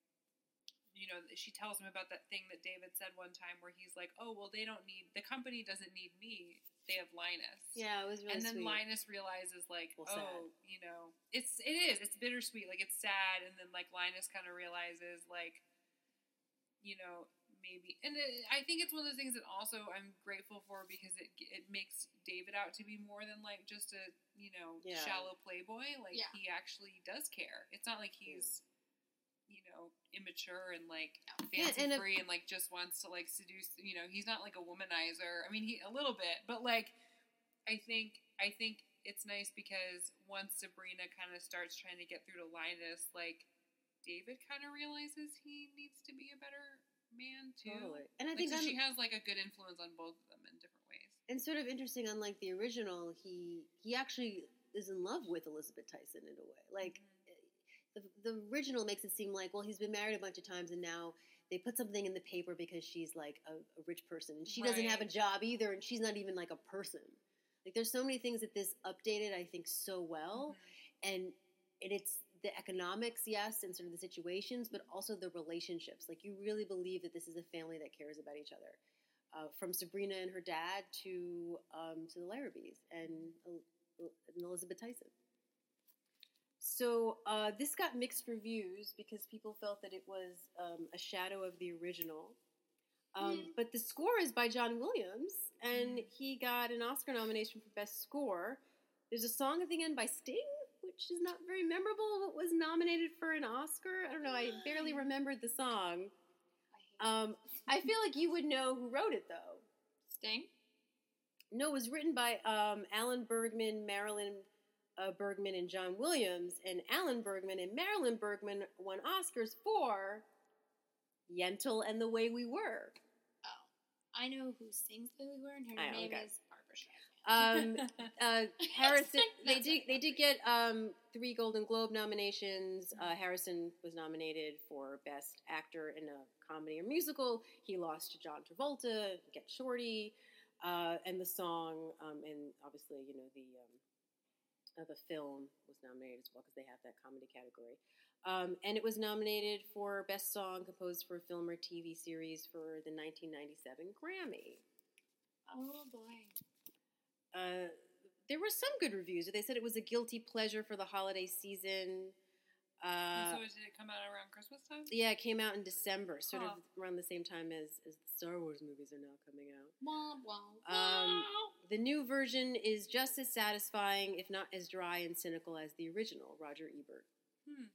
you know, she tells him about that thing that David said one time where he's like, oh, well, they don't need, the company doesn't need me. They have Linus. Yeah, it was really and then sweet. Linus realizes, like, Well, oh, sad. you know, it's, it is, it's bittersweet. Like, it's sad. And then, like, Linus kind of realizes, like, you know, maybe, and it, I think it's one of those things that also I'm grateful for because it it makes David out to be more than like just a, you know, Yeah. shallow playboy. Like Yeah. he actually does care. It's not like he's, you know, immature and like Yeah, fancy and if- free and like just wants to like seduce. You know, he's not like a womanizer. I mean, he a little bit, but like I think I think it's nice because once Sabrina kind of starts trying to get through to Linus, like David kind of realizes he needs to be a better man too. Totally. And I Like, think so I'm, she has like a good influence on both of them in different ways. and sort of interesting, unlike the original, he he actually is in love with Elizabeth Tyson in a way. Like the the original makes it seem like, well, he's been married a bunch of times, and now they put something in the paper because she's like a, a rich person, and she doesn't have a Right. job either, and she's not even like a person. Like there's so many things that this updated, I think, so well, Mhm. and and it's the economics, yes, and sort of the situations, but also the relationships. Like you really believe that this is a family that cares about each other, uh, from Sabrina and her dad to um, to the Larrabees and, uh, and Elizabeth Tyson. So uh, this got mixed reviews because people felt that it was um, a shadow of the original. Um, Mhm. But the score is by John Williams, and Mhm. he got an Oscar nomination for Best Score. There's a song at the end by Sting, which is not very memorable, but was nominated for an Oscar. I don't know, I barely remembered the song. I hate Um, I feel like you would know who wrote it, though. Sting. No, it was written by um, Alan Bergman, Marilyn uh, Bergman, and John Williams. And Alan Bergman and Marilyn Bergman won Oscars for Yentl and The Way We Were. Oh, I know who sings "The Way We Were," and her I know, name okay. is Barbara Streisand. Um, uh, Harrison, they That's did right. they did get um, three Golden Globe nominations. Uh, Harrison was nominated for Best Actor in a Comedy or Musical. He lost to John Travolta, Get Shorty, uh, and the song, um, and obviously, you know, the um, uh, the film was nominated as well because they have that comedy category. Um, and it was nominated for Best Song Composed for a Film or T V Series for the nineteen ninety-seven Grammy. Oh boy. Uh, there were some good reviews. They said it was a guilty pleasure for the holiday season. Uh, so did it come out around Christmas time? yeah, it came out in December, sort Huh. of around the same time as, as the Star Wars movies are now coming out. Wah, wah, Um, wah. The new version is just as satisfying, if not as dry and cynical as the original, Roger Ebert. Hmm.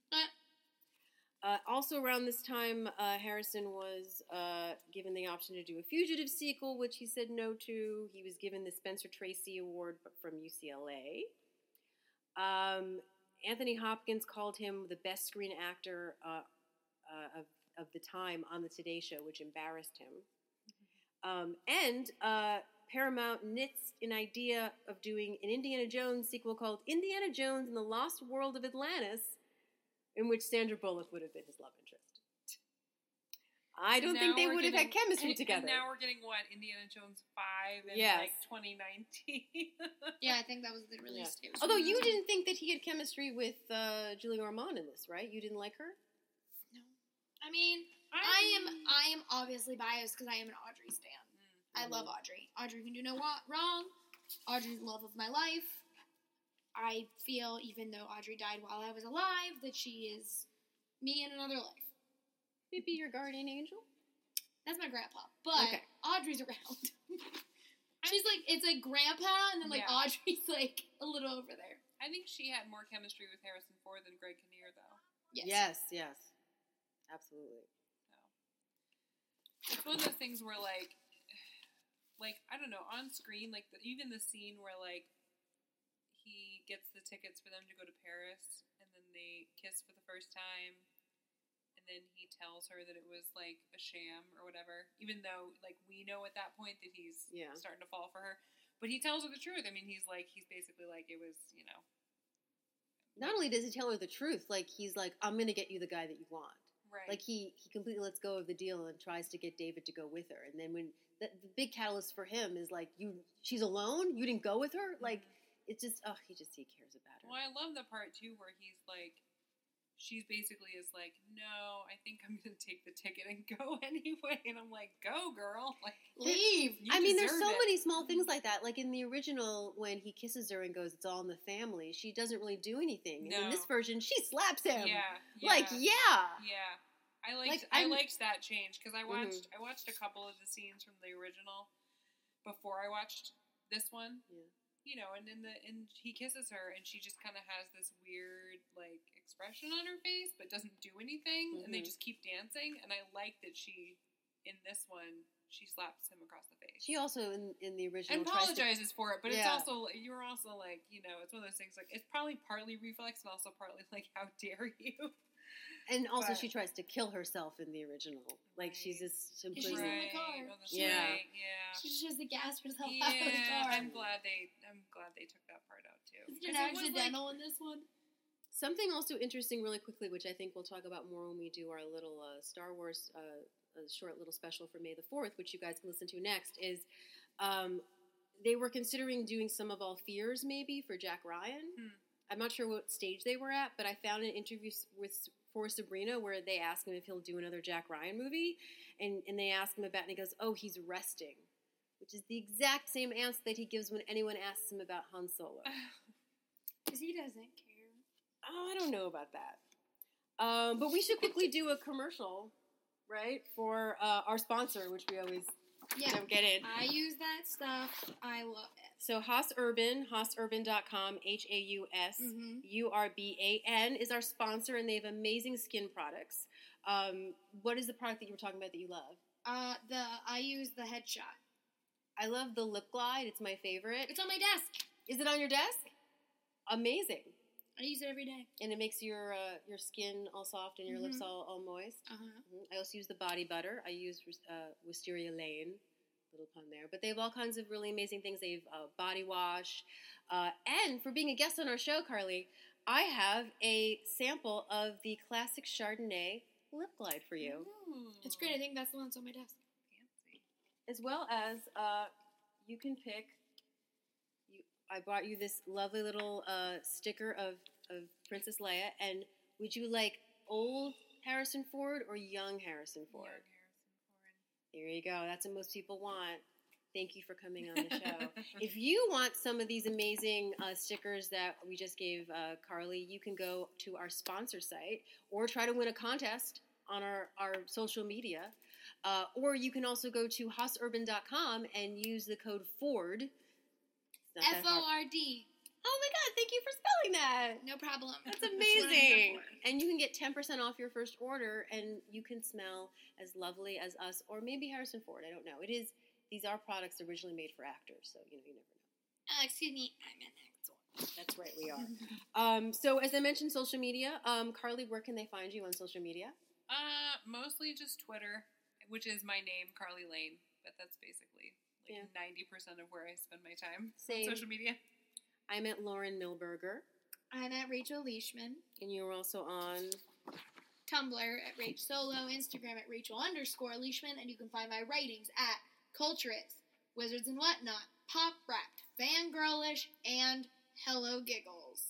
Uh, also around this time, uh, Harrison was uh, given the option to do a Fugitive sequel, which he said no to. He was given the Spencer Tracy Award from U C L A. Um, Anthony Hopkins called him the best screen actor uh, uh, of, of the time on the Today Show, which embarrassed him. Um, and uh, Paramount nits an idea of doing an Indiana Jones sequel called Indiana Jones and the Lost World of Atlantis, in which Sandra Bullock would have been his love interest. I don't think they would have had chemistry and, together. And now we're getting, what, Indiana Jones five in, yes. like, twenty nineteen? Yeah, I think that was the release yeah. date. Although you didn't think that he had chemistry with uh, Julie Ormond in this, right? You didn't like her? No. I mean, I, I am I am obviously biased because I am an Audrey stan. Mm-hmm. I love Audrey. Audrey can do no wrong. Audrey's the love of my life. I feel, even though Audrey died while I was alive, that she is me in another life. Maybe your guardian angel? That's my grandpa. But okay. Audrey's around. She's like, it's like grandpa, and then like yeah. Audrey's like a little over there. I think she had more chemistry with Harrison Ford than Greg Kinnear, though. Yes. Yes, yes. Absolutely. So. It's one of those things where, like, like, I don't know, on screen, like, the, even the scene where, like, he gets the tickets for them to go to Paris, and then they kiss for the first time, and then he tells her that it was, like, a sham or whatever, even though, like, we know at that point that he's yeah. starting to fall for her. But he tells her the truth. I mean, he's, like, he's basically like, it was, you know. Not only does he tell her the truth, like, he's like, I'm going to get you the guy that you want. Right. Like, he, he completely lets go of the deal and tries to get David to go with her. And then when, the, the big catalyst for him is, like, you, she's alone? You didn't go with her? Mm-hmm. Like, it's just, oh, he just, he cares about her. Well, I love the part, too, where he's like, she's basically is like, no, I think I'm going to take the ticket and go anyway. And I'm like, go, girl. Like, leave. I mean, there's so it. many small things like that. Like in the original, when he kisses her and goes, it's all in the family, she doesn't really do anything. No. And in this version, she slaps him. Yeah. yeah like, yeah. Yeah. I liked, like, I liked that change because I watched mm-hmm. I watched a couple of the scenes from the original before I watched this one. Yeah. You know, and in the and he kisses her, and she just kind of has this weird like expression on her face, but doesn't do anything, mm-hmm. and they just keep dancing. And I like that she, in this one, she slaps him across the face. She also in in the original and apologizes to, for it, but yeah. it's also you're also like you know it's one of those things like it's probably partly reflex, but also partly like how dare you. And also, but, she tries to kill herself in the original. Like, right. she's just simply... She's right. in the car. Oh, that's yeah. Right. Yeah. She just has to gas herself yeah, out of the car. I'm glad they. I'm glad they took that part out too. Is it accidental like, in this one? Something also interesting, really quickly, which I think we'll talk about more when we do our little uh, Star Wars uh, a short little special for May the fourth, which you guys can listen to next. Is um, they were considering doing Some of All Fears maybe for Jack Ryan. Hmm. I'm not sure what stage they were at, but I found an interview with for Sabrina where they asked him if he'll do another Jack Ryan movie, and, and they ask him about it, and he goes, oh, he's resting, which is the exact same answer that he gives when anyone asks him about Han Solo. Because he doesn't care. Oh, I don't know about that. Um, but we should quickly do a commercial, right, for uh, our sponsor, which we always yeah. don't get in. I use that stuff. I love it. So Haas Urban, haas urban dot com, H A U S U R B A N is our sponsor, and they have amazing skin products. Um, what is the product that you were talking about that you love? Uh, the I use the Headshot. I love the Lip Glide. It's my favorite. It's on my desk. Is it on your desk? Amazing. I use it every day. And it makes your uh, your skin all soft and your mm-hmm. lips all, all moist. Uh-huh. Mm-hmm. I also use the body butter. I use uh, Wisteria Lane. Little pun there. But they have all kinds of really amazing things. They have uh, body wash. Uh, and for being a guest on our show, Carly, I have a sample of the classic Chardonnay Lip Glide for you. Ooh. It's great. I think that's the one that's on my desk. Fancy. As well as uh, you can pick... You, I brought you this lovely little uh, sticker of, of Princess Leia. And would you like old Harrison Ford or young Harrison Ford? Young. There you go. That's what most people want. Thank you for coming on the show. If you want some of these amazing uh, stickers that we just gave uh, Carly, you can go to our sponsor site or try to win a contest on our, our social media. Uh, or you can also go to haas urban dot com and use the code FORD. F O R D. Oh my god, thank you for spelling that. No problem. That's what I'm here amazing. for. And you can get ten percent off your first order, and you can smell as lovely as us, or maybe Harrison Ford. I don't know. It is. These are products originally made for actors, so you know you never know. Uh, excuse me, I'm an actor. That's right, we are. um, so as I mentioned, social media. Um, Carly, where can they find you on social media? Uh, mostly just Twitter, which is my name, Carly Lane. But that's basically like ninety Yeah. percent of where I spend my time Same. on social media. I'm at Lauren Milberger, I'm at Rachel Leishman. and you're also on. Tumblr at Rach Solo, Instagram at Rachel underscore Leishman, and you can find my writings at Culturist, Wizards and Whatnot, Pop Wrapped, Fangirlish, and Hello Giggles.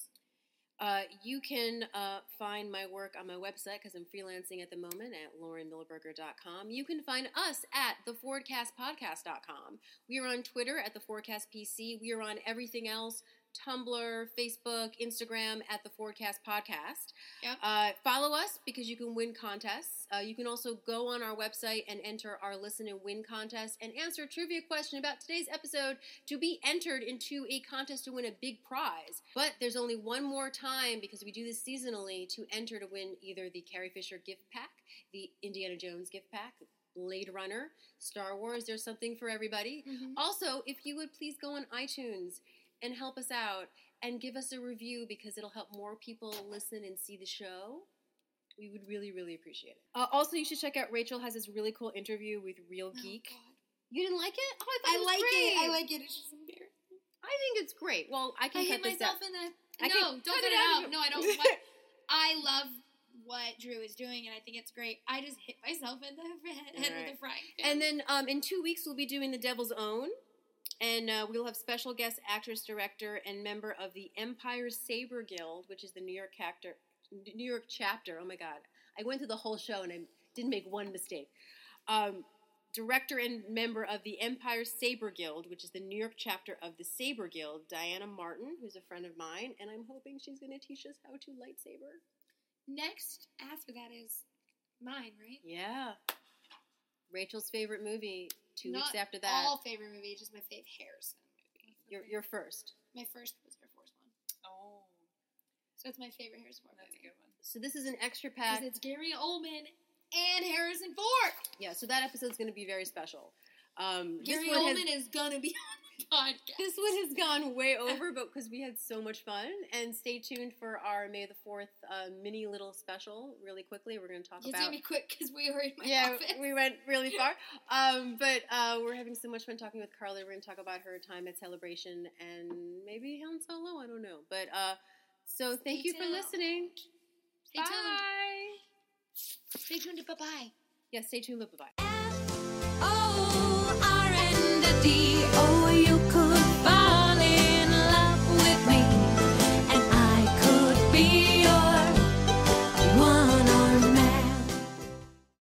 Uh, you can uh, find my work on my website because I'm freelancing at the moment at lauren milberger dot com. You can find us at the fordcast podcast dot com. We are on Twitter at the Fordcast P C. We are on everything else, Tumblr, Facebook, Instagram at the Fordcast Podcast. Yep. Uh, follow us because you can win contests. Uh, you can also go on our website and enter our Listen and Win contest and answer a trivia question about today's episode to be entered into a contest to win a big prize. But there's only one more time because we do this seasonally to enter to win either the Carrie Fisher gift pack, the Indiana Jones gift pack, Blade Runner, Star Wars. There's something for everybody. Mhm. Also, if you would please go on iTunes and help us out and give us a review because it'll help more people listen and see the show. We would really, really appreciate it. Uh, also, you should check out Rachel has this really cool interview with Real Geek. Oh, God. You didn't like it? Oh, I thought I it was like great. it. I like it. It's just embarrassing. I think it's great. Well, I can I cut hit this myself out. in the. I no, can don't cut cut it it out. out. No, I don't. What, I love what Drew is doing, and I think it's great. I just hit myself in the head Right. with a frying pan. And then um, in two weeks, we'll be doing The Devil's Own. And uh, we'll have special guest actress, director, and member of the Empire Saber Guild, which is the New York chapter. New York chapter. Oh my God! I went through the whole show and I didn't make one mistake. Um, director and member of the Empire Saber Guild, which is the New York chapter of the Saber Guild, Diana Martin, who's a friend of mine, and I'm hoping she's going to teach us how to lightsaber. Next, after that is mine, right? Yeah. Rachel's favorite movie. Two Not weeks after that, all favorite movie, just my fave Harrison movie. you're, you're first. My first was Air Force One, Oh, so it's my favorite Harrison Ford that's a movie. good one. So this is an extra pack. Because it's Gary Oldman and Harrison Ford. Yeah, so that episode's going to be very special. Um, Gary this one Oldman has, is gonna be on the podcast. this one has gone way over, but because we had so much fun. And stay tuned for our May the fourth uh, mini little special. Really quickly, we're going to talk It's about. gonna be quick because we were in my yeah, office. we went really far. Um, but uh, we're having so much fun talking with Carly. We're going to talk about her time at Celebration and maybe Han Solo. I don't know. But uh, so thank Stay you for tuned. listening. Stay tuned. Bye. Stay tuned. Bye bye. Yeah, stay tuned. Bye bye. O R and D O you could